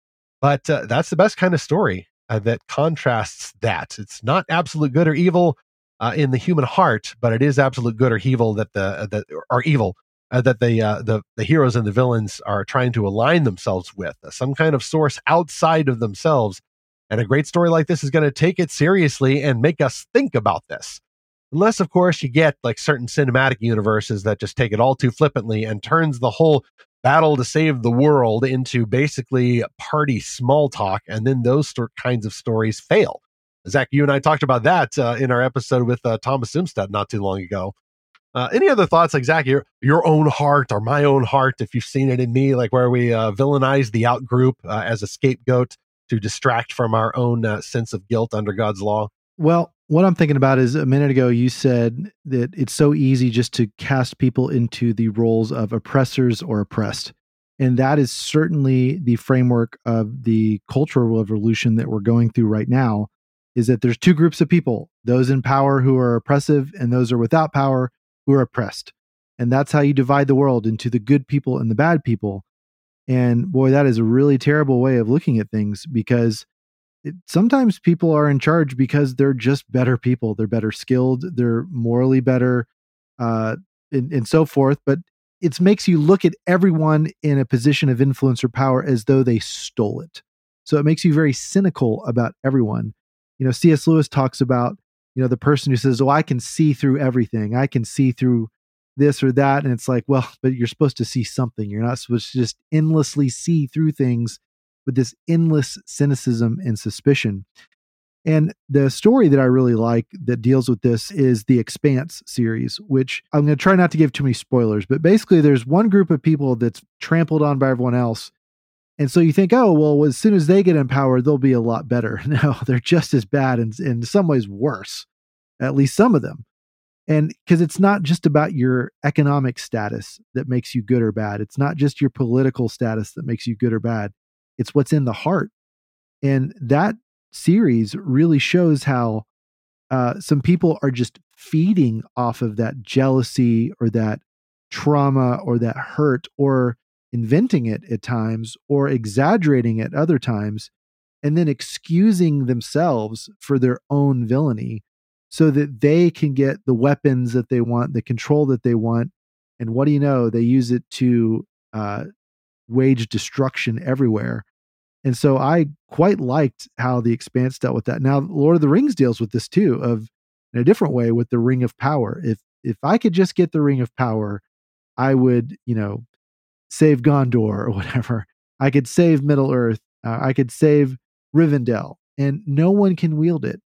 But uh, that's the best kind of story uh, that contrasts that. It's not absolute good or evil uh, in the human heart, but it is absolute good or evil that the uh, that are evil uh, that the, uh, the the heroes and the villains are trying to align themselves with, uh, some kind of source outside of themselves. And a great story like this is going to take it seriously and make us think about this. Unless, of course, you get like certain cinematic universes that just take it all too flippantly and turns the whole battle to save the world into basically party small talk. And then those st- kinds of stories fail. Zach, you and I talked about that uh, in our episode with uh, Thomas Simstead not too long ago. Uh, any other thoughts, like Zach, your, your own heart or my own heart, if you've seen it in me, like where we uh, villainize the out group uh, as a scapegoat to distract from our own uh, sense of guilt under God's law? Well, what I'm thinking about is a minute ago, you said that it's so easy just to cast people into the roles of oppressors or oppressed. And that is certainly the framework of the cultural revolution that we're going through right now, is that there's two groups of people, those in power who are oppressive and those who are without power who are oppressed. And that's how you divide the world into the good people and the bad people. And boy, that is a really terrible way of looking at things, because it, sometimes people are in charge because they're just better people. They're better skilled. They're morally better, uh, and, and so forth. But it makes you look at everyone in a position of influence or power as though they stole it. So it makes you very cynical about everyone. You know, C S Lewis talks about, you know, the person who says, "Oh, I can see through everything. I can see through this or that." And it's like, well, but you're supposed to see something. You're not supposed to just endlessly see through things with this endless cynicism and suspicion. And the story that I really like that deals with this is the Expanse series, which I'm going to try not to give too many spoilers, but basically there's one group of people that's trampled on by everyone else. And so you think, oh, well, as soon as they get empowered, they'll be a lot better. No, they're just as bad and in some ways worse, at least some of them. And because it's not just about your economic status that makes you good or bad. It's not just your political status that makes you good or bad. It's what's in the heart. And that series really shows how uh, some people are just feeding off of that jealousy or that trauma or that hurt, or inventing it at times or exaggerating it other times, and then excusing themselves for their own villainy so that they can get the weapons that they want, the control that they want. And what do you know? They use it to uh, wage destruction everywhere. And so I quite liked how the Expanse dealt with that. Now, Lord of the Rings deals with this too, of in a different way, with the Ring of Power. If if I could just get the Ring of Power, I would, you know, save Gondor or whatever. I could save Middle Earth. Uh, I could save Rivendell, and no one can wield it.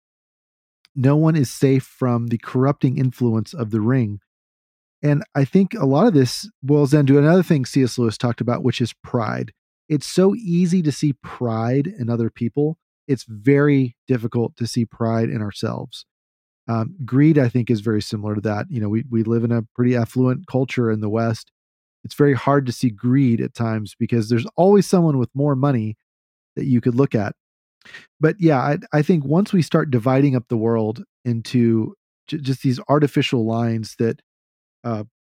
No one is safe from the corrupting influence of the ring. And I think a lot of this boils down to another thing C S Lewis talked about, which is pride. It's so easy to see pride in other people. It's very difficult to see pride in ourselves. Um, greed, I think, is very similar to that. You know, we we live in a pretty affluent culture in the West. It's very hard to see greed at times because there's always someone with more money that you could look at. But yeah, I, I think once we start dividing up the world into j- just these artificial lines that uh,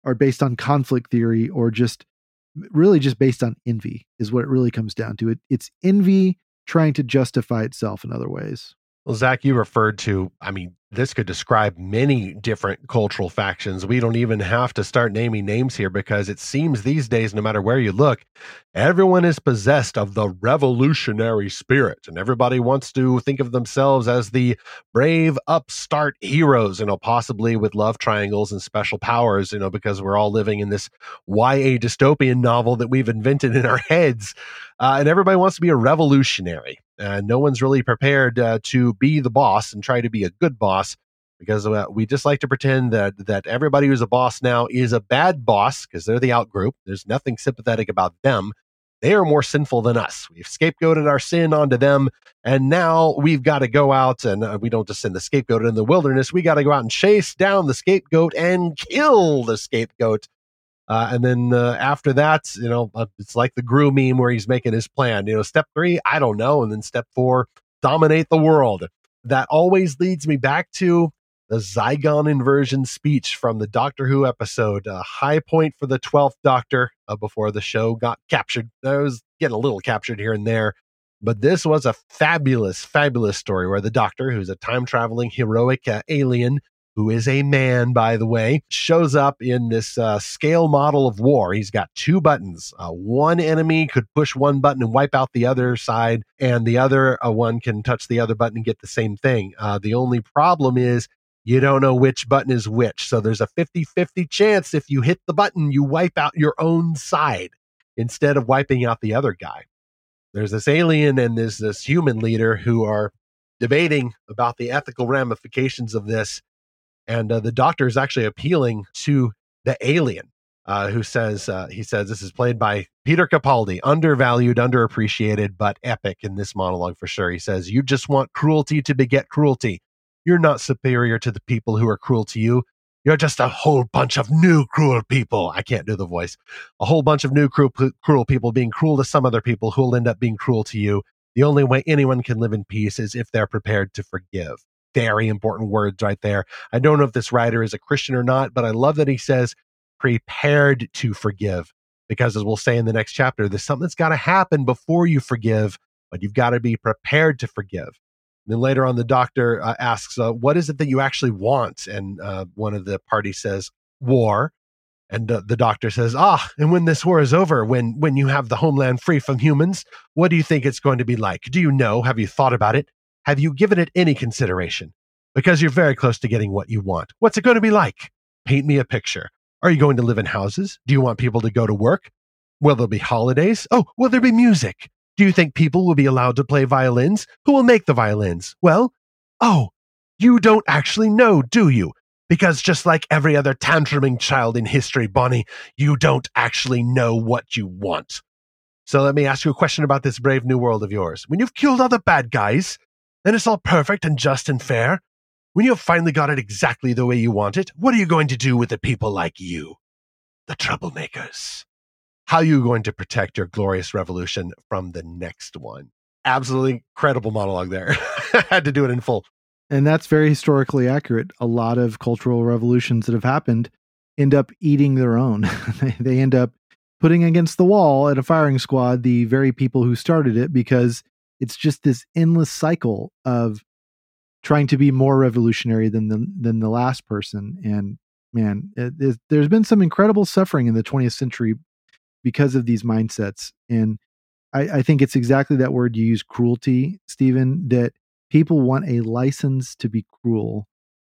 are based on conflict theory or just really just based on envy is what it really comes down to. It, it's envy trying to justify itself in other ways. Well, Zach, you referred to, I mean, this could describe many different cultural factions. We don't even have to start naming names here because it seems these days, no matter where you look, everyone is possessed of the revolutionary spirit. And everybody wants to think of themselves as the brave upstart heroes, you know, possibly with love triangles and special powers, you know, because we're all living in this Y A dystopian novel that we've invented in our heads. Uh, and everybody wants to be a revolutionary. Uh, no one's really prepared uh, to be the boss and try to be a good boss because uh, we just like to pretend that that everybody who's a boss now is a bad boss because they're the out group. There's nothing sympathetic about them. They are more sinful than us. We've scapegoated our sin onto them, and now we've got to go out and uh, we don't just send the scapegoat in the wilderness. We got to go out and chase down the scapegoat and kill the scapegoat. Uh, and then uh, after that, you know, uh, it's like the Gru meme where he's making his plan. You know, step three, I don't know. And then step four, dominate the world. That always leads me back to the Zygon inversion speech from the Doctor Who episode. A high point for the twelfth Doctor uh, before the show got captured. I was getting a little captured here and there. But this was a fabulous, fabulous story where the Doctor, who's a time-traveling heroic uh, alien, who is a man, by the way, shows up in this uh, scale model of war. He's got two buttons. Uh, one enemy could push one button and wipe out the other side, and the other uh, one can touch the other button and get the same thing. Uh, the only problem is you don't know which button is which. So there's a fifty-fifty chance if you hit the button, you wipe out your own side instead of wiping out the other guy. There's this alien and there's this human leader who are debating about the ethical ramifications of this. And uh, the Doctor is actually appealing to the alien, uh, who says, uh, he says, this is played by Peter Capaldi, undervalued, underappreciated, but epic in this monologue for sure. He says, you just want cruelty to beget cruelty. You're not superior to the people who are cruel to you. You're just a whole bunch of new cruel people. I can't do the voice. A whole bunch of new cruel, cruel people being cruel to some other people who will end up being cruel to you. The only way anyone can live in peace is if they're prepared to forgive. Very important words right there. I don't know if this writer is a Christian or not, but I love that he says prepared to forgive, because as we'll say in the next chapter, there's something that's got to happen before you forgive, but you've got to be prepared to forgive. And then later on, the Doctor uh, asks, uh, what is it that you actually want? And uh, one of the parties says, war. And uh, the Doctor says, ah, and when this war is over, when when you have the homeland free from humans, what do you think it's going to be like? Do you know? Have you thought about it? Have you given it any consideration? Because you're very close to getting what you want. What's it going to be like? Paint me a picture. Are you going to live in houses? Do you want people to go to work? Will there be holidays? Oh, will there be music? Do you think people will be allowed to play violins? Who will make the violins? Well, oh, you don't actually know, do you? Because just like every other tantruming child in history, Bonnie, you don't actually know what you want. So let me ask you a question about this brave new world of yours. When you've killed all the bad guys, then it's all perfect and just and fair. When you've finally got it exactly the way you want it, what are you going to do with the people like you? The troublemakers. How are you going to protect your glorious revolution from the next one? Absolutely incredible monologue there. I had to do it in full. And that's very historically accurate. A lot of cultural revolutions that have happened end up eating their own. They end up putting against the wall at a firing squad the very people who started it, because it's just this endless cycle of trying to be more revolutionary than the than the last person. And man, it, it, there's been some incredible suffering in the twentieth century because of these mindsets. And I, I think it's exactly that word you use, cruelty, Stephen, that people want a license to be cruel.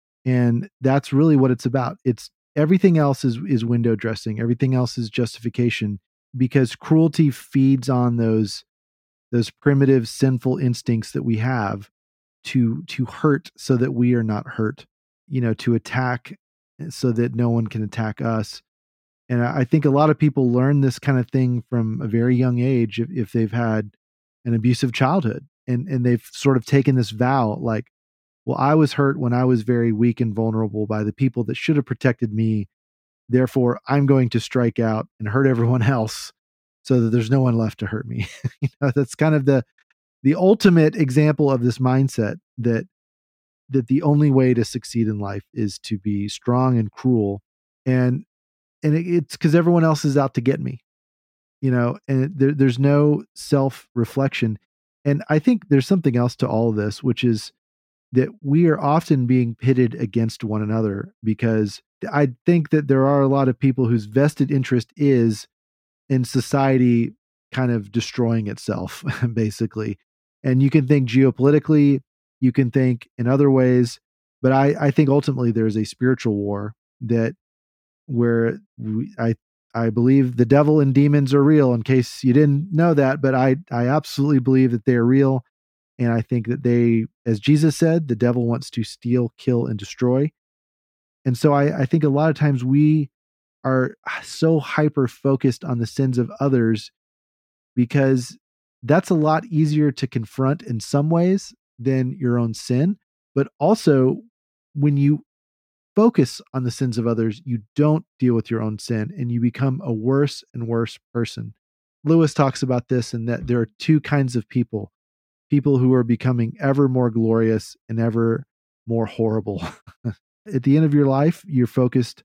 And that's really what it's about. It's everything else is, is window dressing. Everything else is justification, because cruelty feeds on those, those primitive sinful instincts that we have to, to hurt so that we are not hurt, you know, to attack so that no one can attack us. And I think a lot of people learn this kind of thing from a very young age if, if they've had an abusive childhood, and, and they've sort of taken this vow like, well, I was hurt when I was very weak and vulnerable by the people that should have protected me. Therefore, I'm going to strike out and hurt everyone else so that there's no one left to hurt me. You know, that's kind of the the ultimate example of this mindset that that the only way to succeed in life is to be strong and cruel. And and it, it's because everyone else is out to get me, you know, and there, there's no self-reflection. And I think there's something else to all of this, which is that we are often being pitted against one another, because I think that there are a lot of people whose vested interest is in society kind of destroying itself, basically. And you can think geopolitically, you can think in other ways, but I, I think ultimately there is a spiritual war that where we, I I believe the devil and demons are real, in case you didn't know that, but I I absolutely believe that they are real. And I think that they, as Jesus said, the devil wants to steal, kill, and destroy. And so I, I think a lot of times we are so hyper focused on the sins of others because that's a lot easier to confront in some ways than your own sin. But also, when you focus on the sins of others, you don't deal with your own sin and you become a worse and worse person. Lewis talks about this, and that there are two kinds of people. People who are becoming ever more glorious and ever more horrible. At the end of your life, you're focused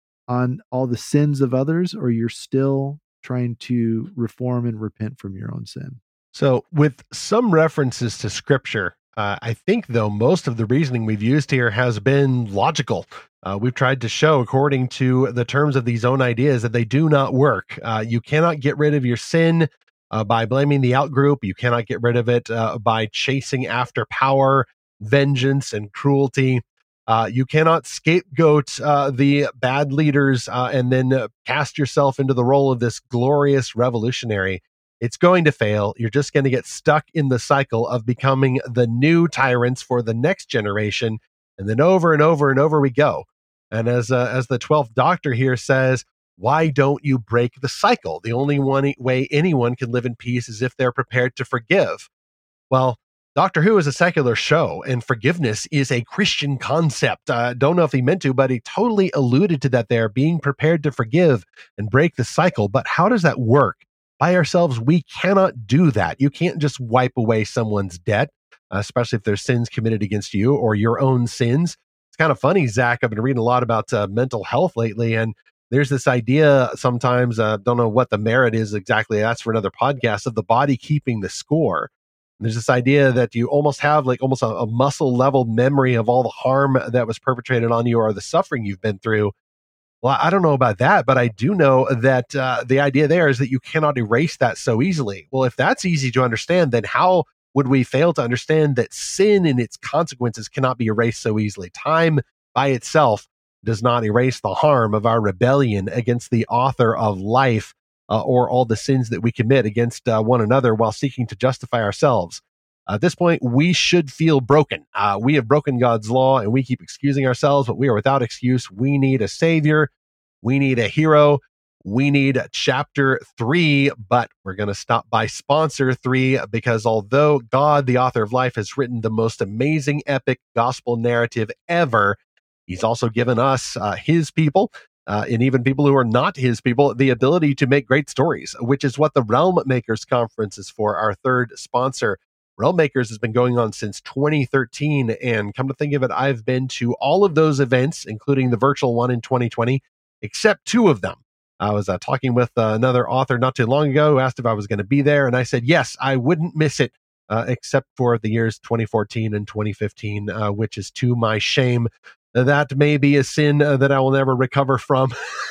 on all the sins of others, or you're still trying to reform and repent from your own sin. So with some references to scripture, uh, I think, though, most of the reasoning we've used here has been logical. Uh, we've tried to show, according to the terms of these own ideas, that they do not work. Uh, you cannot get rid of your sin Uh, by blaming the outgroup. You cannot get rid of it uh, by chasing after power, vengeance, and cruelty. Uh, you cannot scapegoat uh, the bad leaders uh, and then uh, cast yourself into the role of this glorious revolutionary. It's going to fail. You're just going to get stuck in the cycle of becoming the new tyrants for the next generation. And then over and over and over we go. And as uh, as the twelfth Doctor here says, why don't you break the cycle? The only one way anyone can live in peace is if they're prepared to forgive. Well, Doctor Who is a secular show, and forgiveness is a Christian concept. I uh, don't know if he meant to, but he totally alluded to that there, being prepared to forgive and break the cycle. But how does that work? By ourselves, we cannot do that. You can't just wipe away someone's debt, uh, especially if there's sins committed against you or your own sins. It's kind of funny, Zach. I've been reading a lot about uh, mental health lately, and there's this idea sometimes, uh, don't know what the merit is exactly, that's for another podcast, of the body keeping the score. And there's this idea that you almost have like almost a, a muscle level memory of all the harm that was perpetrated on you or the suffering you've been through. Well, I don't know about that, but I do know that uh, the idea there is that you cannot erase that so easily. Well, if that's easy to understand, then how would we fail to understand that sin and its consequences cannot be erased so easily? Time by itself does not erase the harm of our rebellion against the author of life uh, or all the sins that we commit against uh, one another while seeking to justify ourselves. Uh, at this point, we should feel broken. Uh, we have broken God's law and we keep excusing ourselves, but we are without excuse. We need a savior. We need a hero. We need chapter three, but we're going to stop by sponsor three, because although God, the author of life, has written the most amazing epic gospel narrative ever, He's also given us, uh, his people, uh, and even people who are not his people, the ability to make great stories, which is what the Realm Makers Conference is for, our third sponsor. Realm Makers has been going on since twenty thirteen, and come to think of it, I've been to all of those events, including the virtual one in twenty twenty, except two of them. I was uh, talking with uh, another author not too long ago who asked if I was going to be there, and I said, yes, I wouldn't miss it, uh, except for the years twenty fourteen and twenty fifteen, uh, which is to my shame. That may be a sin uh, that I will never recover from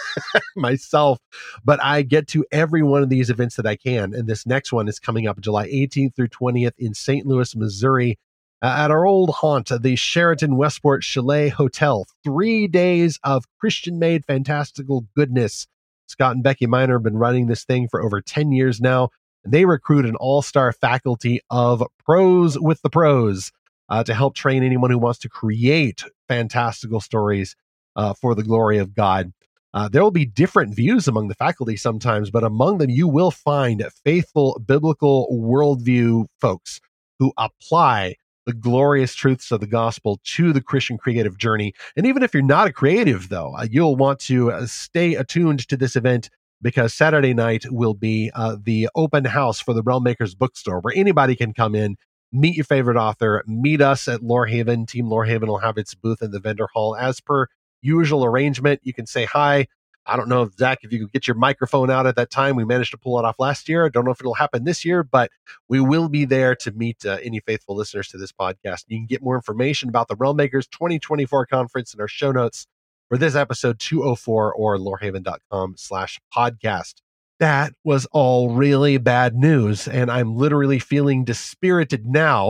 myself, but I get to every one of these events that I can. And this next one is coming up July eighteenth through twentieth in Saint Louis, Missouri, uh, at our old haunt, the Sheraton Westport Chalet Hotel. Three days of Christian-made fantastical goodness. Scott and Becky Miner have been running this thing for over ten years now, and they recruit an all-star faculty of pros with the pros. Uh, to help train anyone who wants to create fantastical stories uh, for the glory of God. Uh, there will be different views among the faculty sometimes, but among them you will find faithful biblical worldview folks who apply the glorious truths of the gospel to the Christian creative journey. And even if you're not a creative, though, uh, you'll want to uh, stay attuned to this event, because Saturday night will be uh, the open house for the Realm Makers bookstore, where anybody can come in, meet your favorite author, meet us at Lorehaven. Team Lorehaven will have its booth in the vendor hall. As per usual arrangement, you can say hi, I don't know, if Zach, if you could get your microphone out at that time. We managed to pull it off last year. I don't know if it'll happen this year, but we will be there to meet uh, any faithful listeners to this podcast. You can get more information about the Realm Makers twenty twenty-four conference in our show notes for this episode two oh four or lorehaven.com slash podcast. That was all really bad news, and I'm literally feeling dispirited now,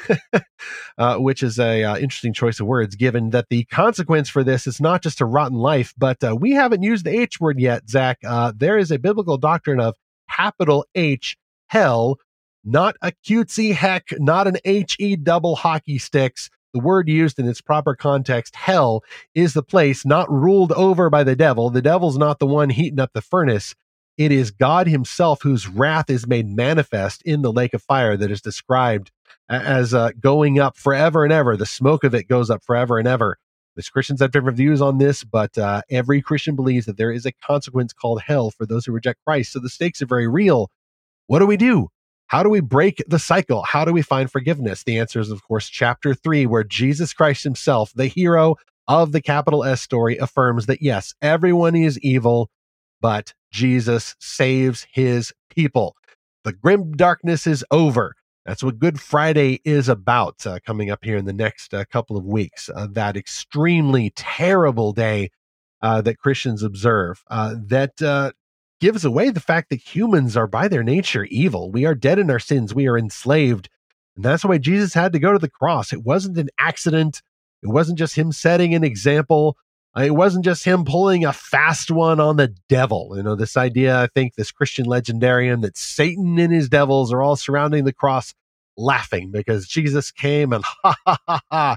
uh, which is a uh, interesting choice of words, given that the consequence for this is not just a rotten life, but uh, we haven't used the H word yet, Zach. Uh, there is a biblical doctrine of capital H, hell, not a cutesy heck, not an H-E double hockey sticks. The word used in its proper context, hell, is the place not ruled over by the devil. The devil's not the one heating up the furnace. It is God himself whose wrath is made manifest in the lake of fire that is described as uh, going up forever and ever. The smoke of it goes up forever and ever. As Christians have different views on this, but uh, every Christian believes that there is a consequence called hell for those who reject Christ. So the stakes are very real. What do we do? How do we break the cycle? How do we find forgiveness? The answer is, of course, chapter three, where Jesus Christ himself, the hero of the capital S story, affirms that, yes, everyone is evil, but Jesus saves his people. The grim darkness is over. That's what Good Friday is about, uh, coming up here in the next uh, couple of weeks. Uh, that extremely terrible day uh, that Christians observe uh, that uh, gives away the fact that humans are by their nature evil. We are dead in our sins. We are enslaved. And that's why Jesus had to go to the cross. It wasn't an accident. It wasn't just him setting an example. Uh, it wasn't just him pulling a fast one on the devil. You know, this idea, I think, this Christian legendarium that Satan and his devils are all surrounding the cross laughing because Jesus came and ha ha ha ha,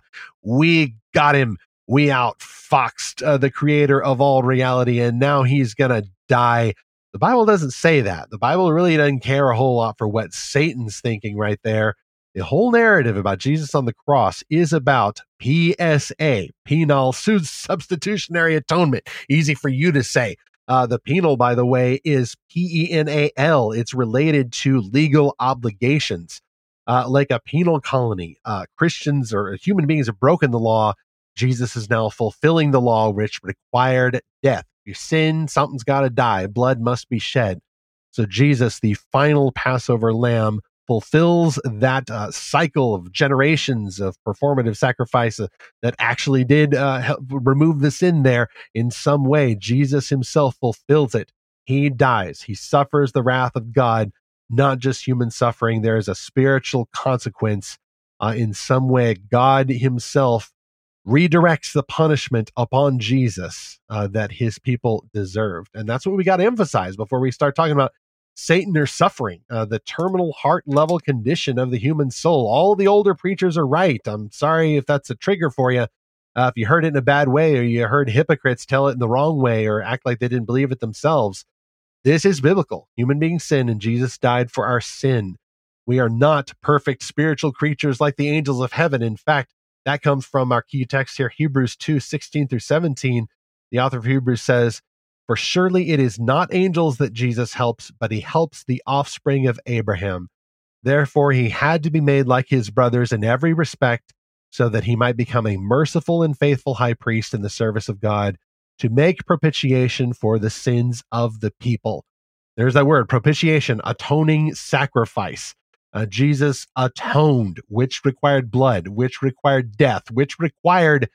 we got him. We outfoxed uh, the creator of all reality, and now he's going to die. The Bible doesn't say that. The Bible really doesn't care a whole lot for what Satan's thinking right there. The whole narrative about Jesus on the cross is about P S A, penal substitutionary atonement. Easy for you to say. Uh, the penal, by the way, is P E N A L. It's related to legal obligations. Uh, like a penal colony, uh, Christians or human beings have broken the law. Jesus is now fulfilling the law, which required death. If you sin, something's got to die. Blood must be shed. So Jesus, the final Passover lamb, fulfills that uh, cycle of generations of performative sacrifice uh, that actually did uh, help remove the sin there in some way. Jesus himself fulfills it. He dies. He suffers the wrath of God, not just human suffering. There is a spiritual consequence uh, in some way. God himself redirects the punishment upon Jesus uh, that his people deserved. And that's what we got to emphasize before we start talking about Satan or suffering, uh, the terminal heart level condition of the human soul. All the older preachers are right. I'm sorry if that's a trigger for you. Uh, if you heard it in a bad way, or you heard hypocrites tell it in the wrong way, or act like they didn't believe it themselves. This is biblical. Human beings sin, and Jesus died for our sin. We are not perfect spiritual creatures like the angels of heaven. In fact, that comes from our key text here, Hebrews two, sixteen through seventeen. The author of Hebrews says, "For surely it is not angels that Jesus helps, but he helps the offspring of Abraham. Therefore he had to be made like his brothers in every respect, so that he might become a merciful and faithful high priest in the service of God, to make propitiation for the sins of the people." There's that word, propitiation, atoning sacrifice. Uh, Jesus atoned, which required blood, which required death, which required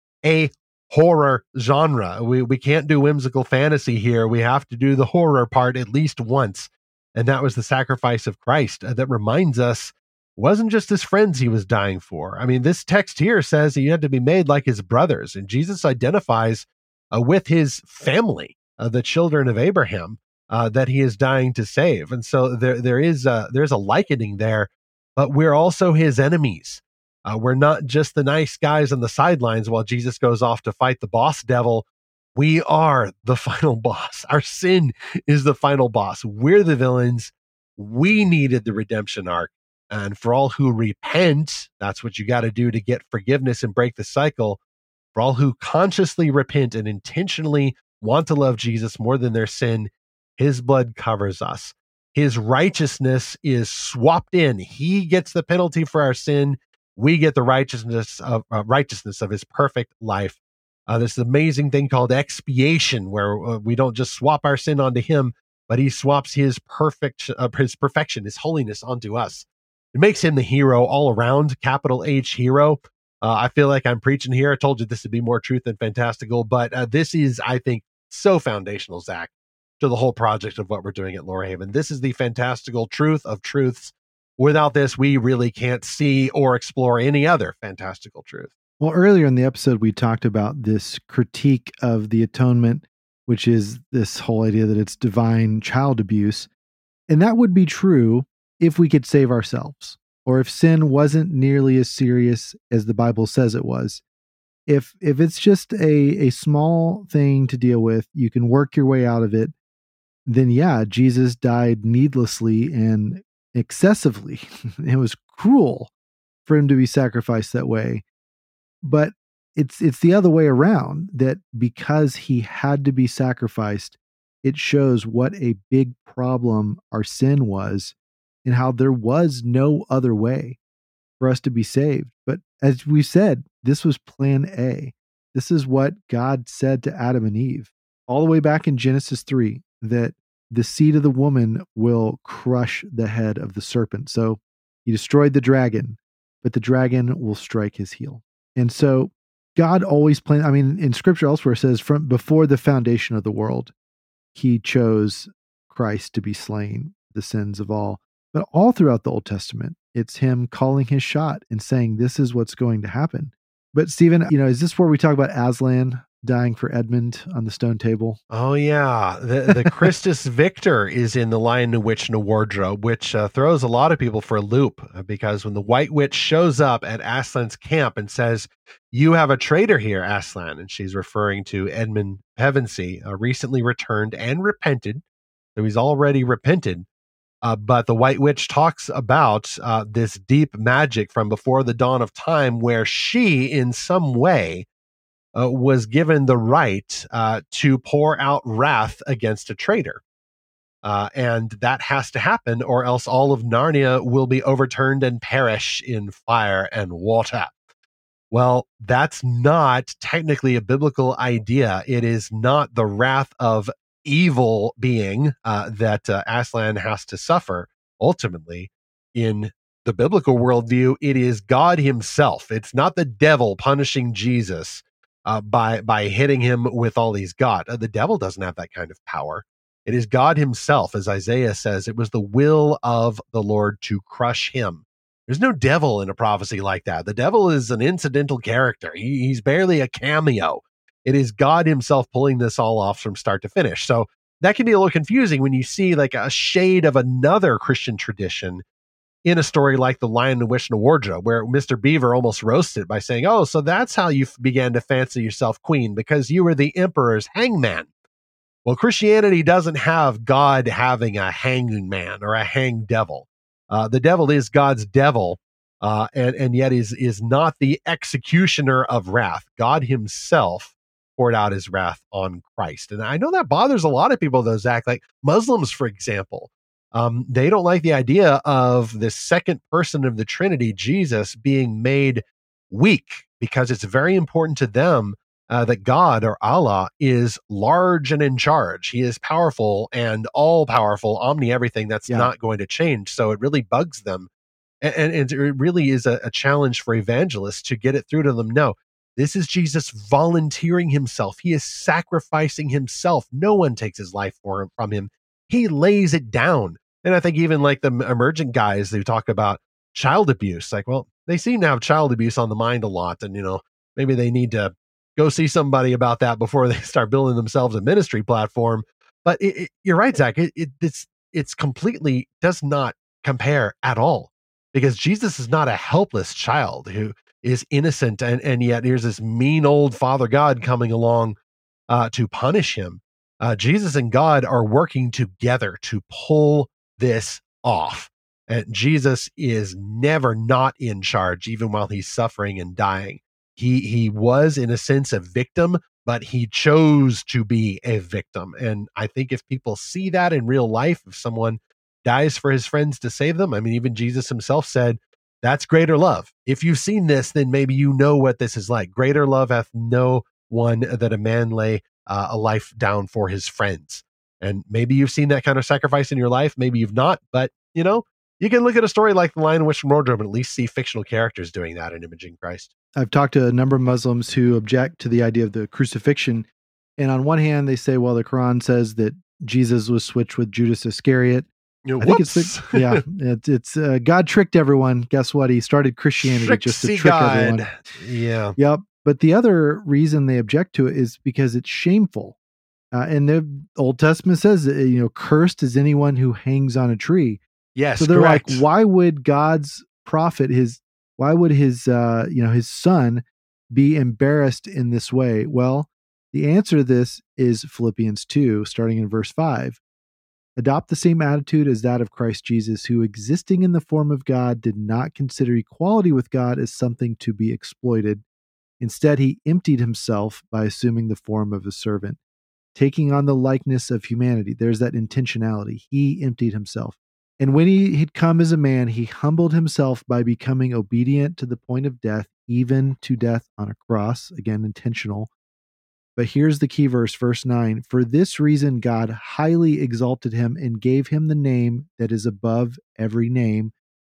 a horror genre. We we can't do whimsical fantasy here. We have to do the horror part at least once. And that was the sacrifice of Christ uh, that reminds us it wasn't just his friends he was dying for. I mean, this text here says he had to be made like his brothers. And Jesus identifies uh, with his family, uh, the children of Abraham, uh, that he is dying to save. And so there there is a, there's a likening there, but we're also his enemies. Uh, we're not just the nice guys on the sidelines while Jesus goes off to fight the boss devil. We are the final boss. Our sin is the final boss. We're the villains. We needed the redemption arc. And for all who repent, that's what you got to do to get forgiveness and break the cycle. For all who consciously repent and intentionally want to love Jesus more than their sin, his blood covers us. His righteousness is swapped in. He gets the penalty for our sin. We get the righteousness of uh, righteousness of his perfect life. Uh, this amazing thing called expiation, where uh, we don't just swap our sin onto him, but he swaps his perfect, uh, his perfection, his holiness onto us. It makes him the hero all around, capital H hero. Uh, I feel like I'm preaching here. I told you this would be more truth than fantastical, but uh, this is, I think, so foundational, Zach, to the whole project of what we're doing at Lorehaven. This is the fantastical truth of truths. Without this, we really can't see or explore any other fantastical truth. Well, earlier in the episode, we talked about this critique of the atonement, which is this whole idea that it's divine child abuse. And that would be true if we could save ourselves, or if sin wasn't nearly as serious as the Bible says it was. If if it's just a, a small thing to deal with, you can work your way out of it, then yeah, Jesus died needlessly and excessively. It was cruel for him to be sacrificed that way. But it's it's the other way around, that because he had to be sacrificed, it shows what a big problem our sin was and how there was no other way for us to be saved. But as we said, this was plan A. This is what God said to Adam and Eve all the way back in Genesis three, that the seed of the woman will crush the head of the serpent. So he destroyed the dragon, but the dragon will strike his heel. And so God always planned, I mean, in scripture elsewhere it says from before the foundation of the world, he chose Christ to be slain, the sins of all. But all throughout the Old Testament, it's him calling his shot and saying, this is what's going to happen. But Stephen, you know, is this where we talk about Aslan dying for Edmund on the stone table? Oh, yeah. The, the Christus Victor is in The Lion, the Witch, and the Wardrobe, which uh, throws a lot of people for a loop, because when the White Witch shows up at Aslan's camp and says, you have a traitor here, Aslan, and she's referring to Edmund Pevensey, uh, recently returned and repented. So he's already repented. Uh, but the White Witch talks about uh, this deep magic from before the dawn of time, where she, in some way, uh, was given the right uh, to pour out wrath against a traitor. Uh, and that has to happen, or else all of Narnia will be overturned and perish in fire and water. Well, that's not technically a biblical idea. It is not the wrath of evil being uh, that uh, Aslan has to suffer. Ultimately, in the biblical worldview, it is God himself. It's not the devil punishing Jesus uh, by by hitting him with all he's got. Uh, the devil doesn't have that kind of power. It is God himself, as Isaiah says. It was the will of the Lord to crush him. There's no devil in a prophecy like that. The devil is an incidental character. He, he's barely a cameo. It is God himself pulling this all off from start to finish. So that can be a little confusing when you see like a shade of another Christian tradition in a story like The Lion, the Witch, and the Wardrobe, where Mister Beaver almost roasted by saying, oh, so that's how you began to fancy yourself queen, because you were the emperor's hangman. Well, Christianity doesn't have God having a hanging man or a hang devil. Uh, the devil is God's devil, uh, and, and yet is, is not the executioner of wrath. God himself poured out his wrath on Christ. And I know that bothers a lot of people, though, Zach, like Muslims, for example. Um, they don't like the idea of the second person of the Trinity, Jesus, being made weak, because it's very important to them uh, that God, or Allah, is large and in charge. He is powerful and all powerful, omni everything. That's yeah. not going to change. So it really bugs them. And, and, and it really is a, a challenge for evangelists to get it through to them. No, this is Jesus volunteering himself. He is sacrificing himself. No one takes his life for him, from him. He lays it down. And I think even like the emergent guys who talk about child abuse, like, well, they seem to have child abuse on the mind a lot. And, you know, maybe they need to go see somebody about that before they start building themselves a ministry platform. But it, it, you're right, Zach. It, it, it's, it's completely does not compare at all, because Jesus is not a helpless child who is innocent. And, and yet here's this mean old Father God coming along uh, to punish him. Uh, Jesus and God are working together to pull this off. And Jesus is never not in charge, even while he's suffering and dying. He he was, in a sense, a victim, but he chose to be a victim. And I think if people see that in real life, if someone dies for his friends to save them, I mean, even Jesus himself said, that's greater love. If you've seen this, then maybe you know what this is like. Greater love hath no one that a man lay uh, a life down for his friends. And maybe you've seen that kind of sacrifice in your life. Maybe you've not, but you know, you can look at a story like The Lion, the Witch, and Wardrobe and at least see fictional characters doing that and imaging Christ. I've talked to a number of Muslims who object to the idea of the crucifixion. And on one hand, they say, well, the Quran says that Jesus was switched with Judas Iscariot. You know, I think it's, the, yeah, it's, it's uh, God tricked everyone. Guess what? He started Christianity Tricksy just to trick God. everyone. Yeah. Yep. But the other reason they object to it is because it's shameful. Uh, and the Old Testament says, that, you know, cursed is anyone who hangs on a tree. Yes. So they're correct. like, why would God's prophet, his, why would his, uh, you know, his son be embarrassed in this way? Well, the answer to this is Philippians two, starting in verse five. Adopt the same attitude as that of Christ Jesus, who existing in the form of God did not consider equality with God as something to be exploited. Instead, he emptied himself by assuming the form of a servant, taking on the likeness of humanity. There's that intentionality. He emptied himself. And when he had come as a man, he humbled himself by becoming obedient to the point of death, even to death on a cross. Again, intentional. But here's the key verse, verse nine. For this reason, God highly exalted him and gave him the name that is above every name,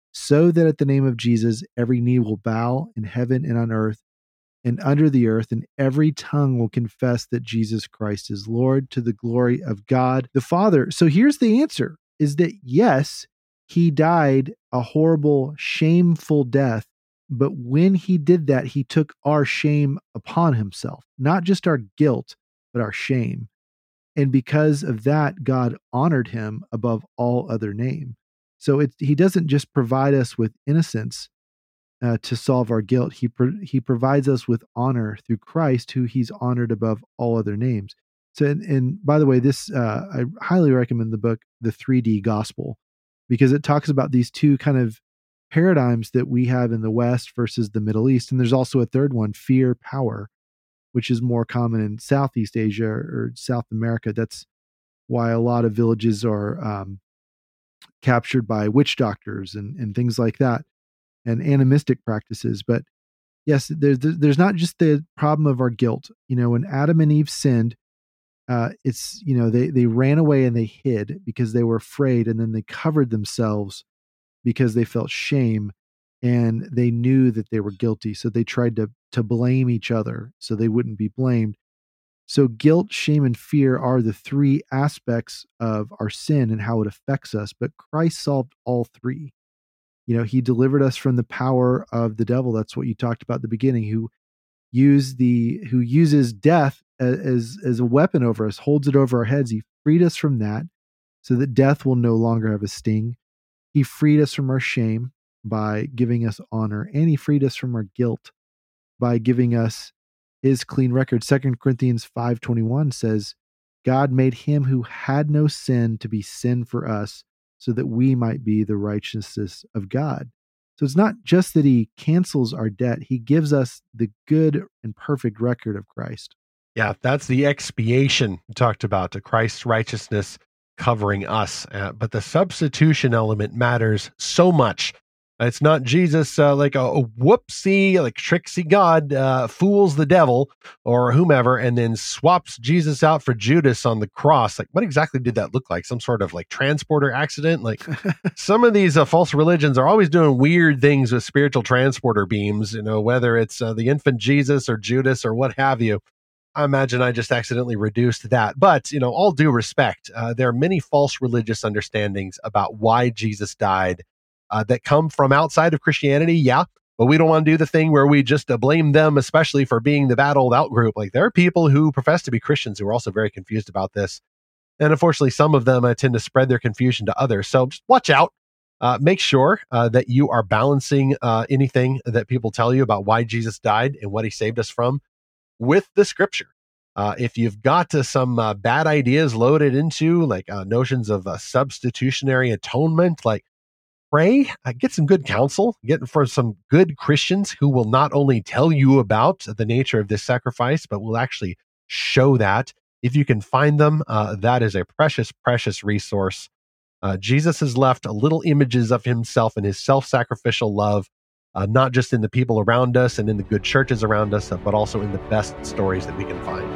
so that at the name of Jesus, every knee will bow in heaven and on earth and under the earth, and every tongue will confess that Jesus Christ is Lord, to the glory of God the Father. So here's the answer, is that yes, he died a horrible, shameful death. But when he did that, he took our shame upon himself, not just our guilt, but our shame. And because of that, God honored him above all other name. So it, he doesn't just provide us with innocence uh, to solve our guilt. He, pro- he provides us with honor through Christ, who he's honored above all other names. So, and, and by the way, this, uh, I highly recommend the book, The three D Gospel, because it talks about these two kind of paradigms that we have in the West versus the Middle East. And there's also a third one, fear, power, which is more common in Southeast Asia or South America. That's why a lot of villages are um, captured by witch doctors and, and things like that, and animistic practices. But yes, there's, there's not just the problem of our guilt. You know, when Adam and Eve sinned, uh, it's, you know, they, they ran away and they hid because they were afraid, and then they covered themselves because they felt shame and they knew that they were guilty. So they tried to, to blame each other so they wouldn't be blamed. So guilt, shame, and fear are the three aspects of our sin and how it affects us. But Christ solved all three. You know, he delivered us from the power of the devil. That's what you talked about at the beginning, who use the, who uses death as, as a weapon over us, holds it over our heads. He freed us from that so that death will no longer have a sting. He freed us from our shame by giving us honor, and he freed us from our guilt by giving us his clean record. Second Corinthians five twenty-one says, God made him who had no sin to be sin for us, so that we might be the righteousness of God. So it's not just that he cancels our debt, he gives us the good and perfect record of Christ. Yeah, that's the expiation we talked about, to Christ's righteousness covering us. Uh, but the substitution element matters so much. It's not Jesus uh, like a, a whoopsie, like tricksy God uh, fools the devil or whomever and then swaps Jesus out for Judas on the cross. Like, what exactly did that look like? Some sort of like transporter accident? Like some of these uh, false religions are always doing weird things with spiritual transporter beams, you know, whether it's uh, the infant Jesus or Judas or what have you. I imagine I just accidentally reduced that. But, you know, all due respect, uh, there are many false religious understandings about why Jesus died uh, that come from outside of Christianity. Yeah, but we don't want to do the thing where we just uh, blame them, especially for being the bad old out group. Like, there are people who profess to be Christians who are also very confused about this. And unfortunately, some of them uh, tend to spread their confusion to others. So just watch out. Uh, make sure uh, that you are balancing uh, anything that people tell you about why Jesus died and what he saved us from with the scripture. Uh, if you've got uh, some uh, bad ideas loaded into like uh, notions of uh, substitutionary atonement, like pray, uh, get some good counsel, get for some good Christians who will not only tell you about the nature of this sacrifice, but will actually show that. If you can find them, uh, that is a precious, precious resource. Uh, Jesus has left little images of himself and his self-sacrificial love uh, not just in the people around us and in the good churches around us, uh, but also in the best stories that we can find.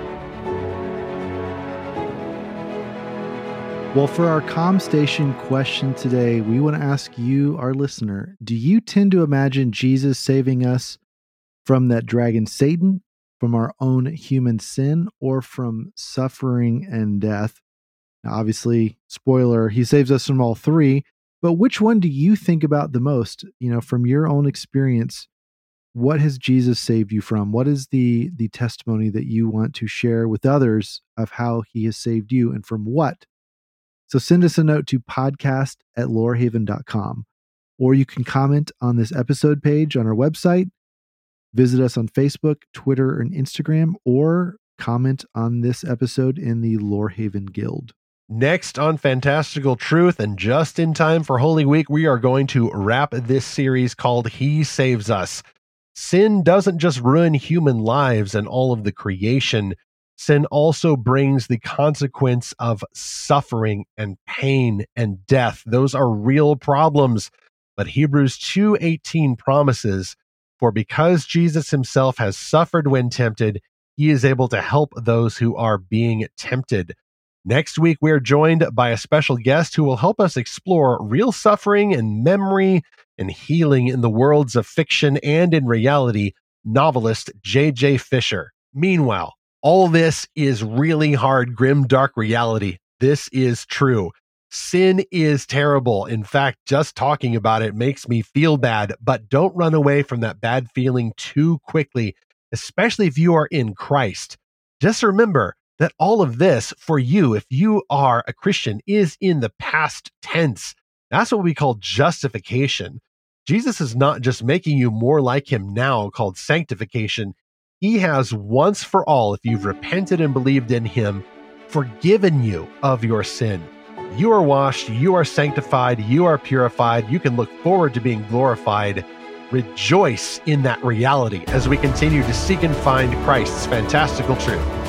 Well, for our comm station question today, we want to ask you, our listener, do you tend to imagine Jesus saving us from that dragon Satan, from our own human sin, or from suffering and death? Now, obviously, spoiler, he saves us from all three, but which one do you think about the most? You know, from your own experience, what has Jesus saved you from? What is the the testimony that you want to share with others of how he has saved you and from what? So send us a note to podcast at lorehaven dot com, or you can comment on this episode page on our website, visit us on Facebook, Twitter, and Instagram, or comment on this episode in the Lorehaven Guild. Next on Fantastical Truth, and just in time for Holy Week, we are going to wrap this series called He Saves Us. Sin doesn't just ruin human lives and all of the creation. Sin also brings the consequence of suffering and pain and death. Those are real problems. But Hebrews two eighteen promises, for because Jesus himself has suffered when tempted, he is able to help those who are being tempted. Next week, we are joined by a special guest who will help us explore real suffering and memory and healing in the worlds of fiction and in reality, novelist J J Fisher. Meanwhile, all this is really hard, grim, dark reality. This is true. Sin is terrible. In fact, just talking about it makes me feel bad, but don't run away from that bad feeling too quickly, especially if you are in Christ. Just remember that all of this for you, if you are a Christian, is in the past tense. That's what we call justification. Jesus is not just making you more like him now, called sanctification. He has once for all, if you've repented and believed in him, forgiven you of your sin. You are washed, you are sanctified, you are purified. You can look forward to being glorified. Rejoice in that reality as we continue to seek and find Christ's fantastical truth.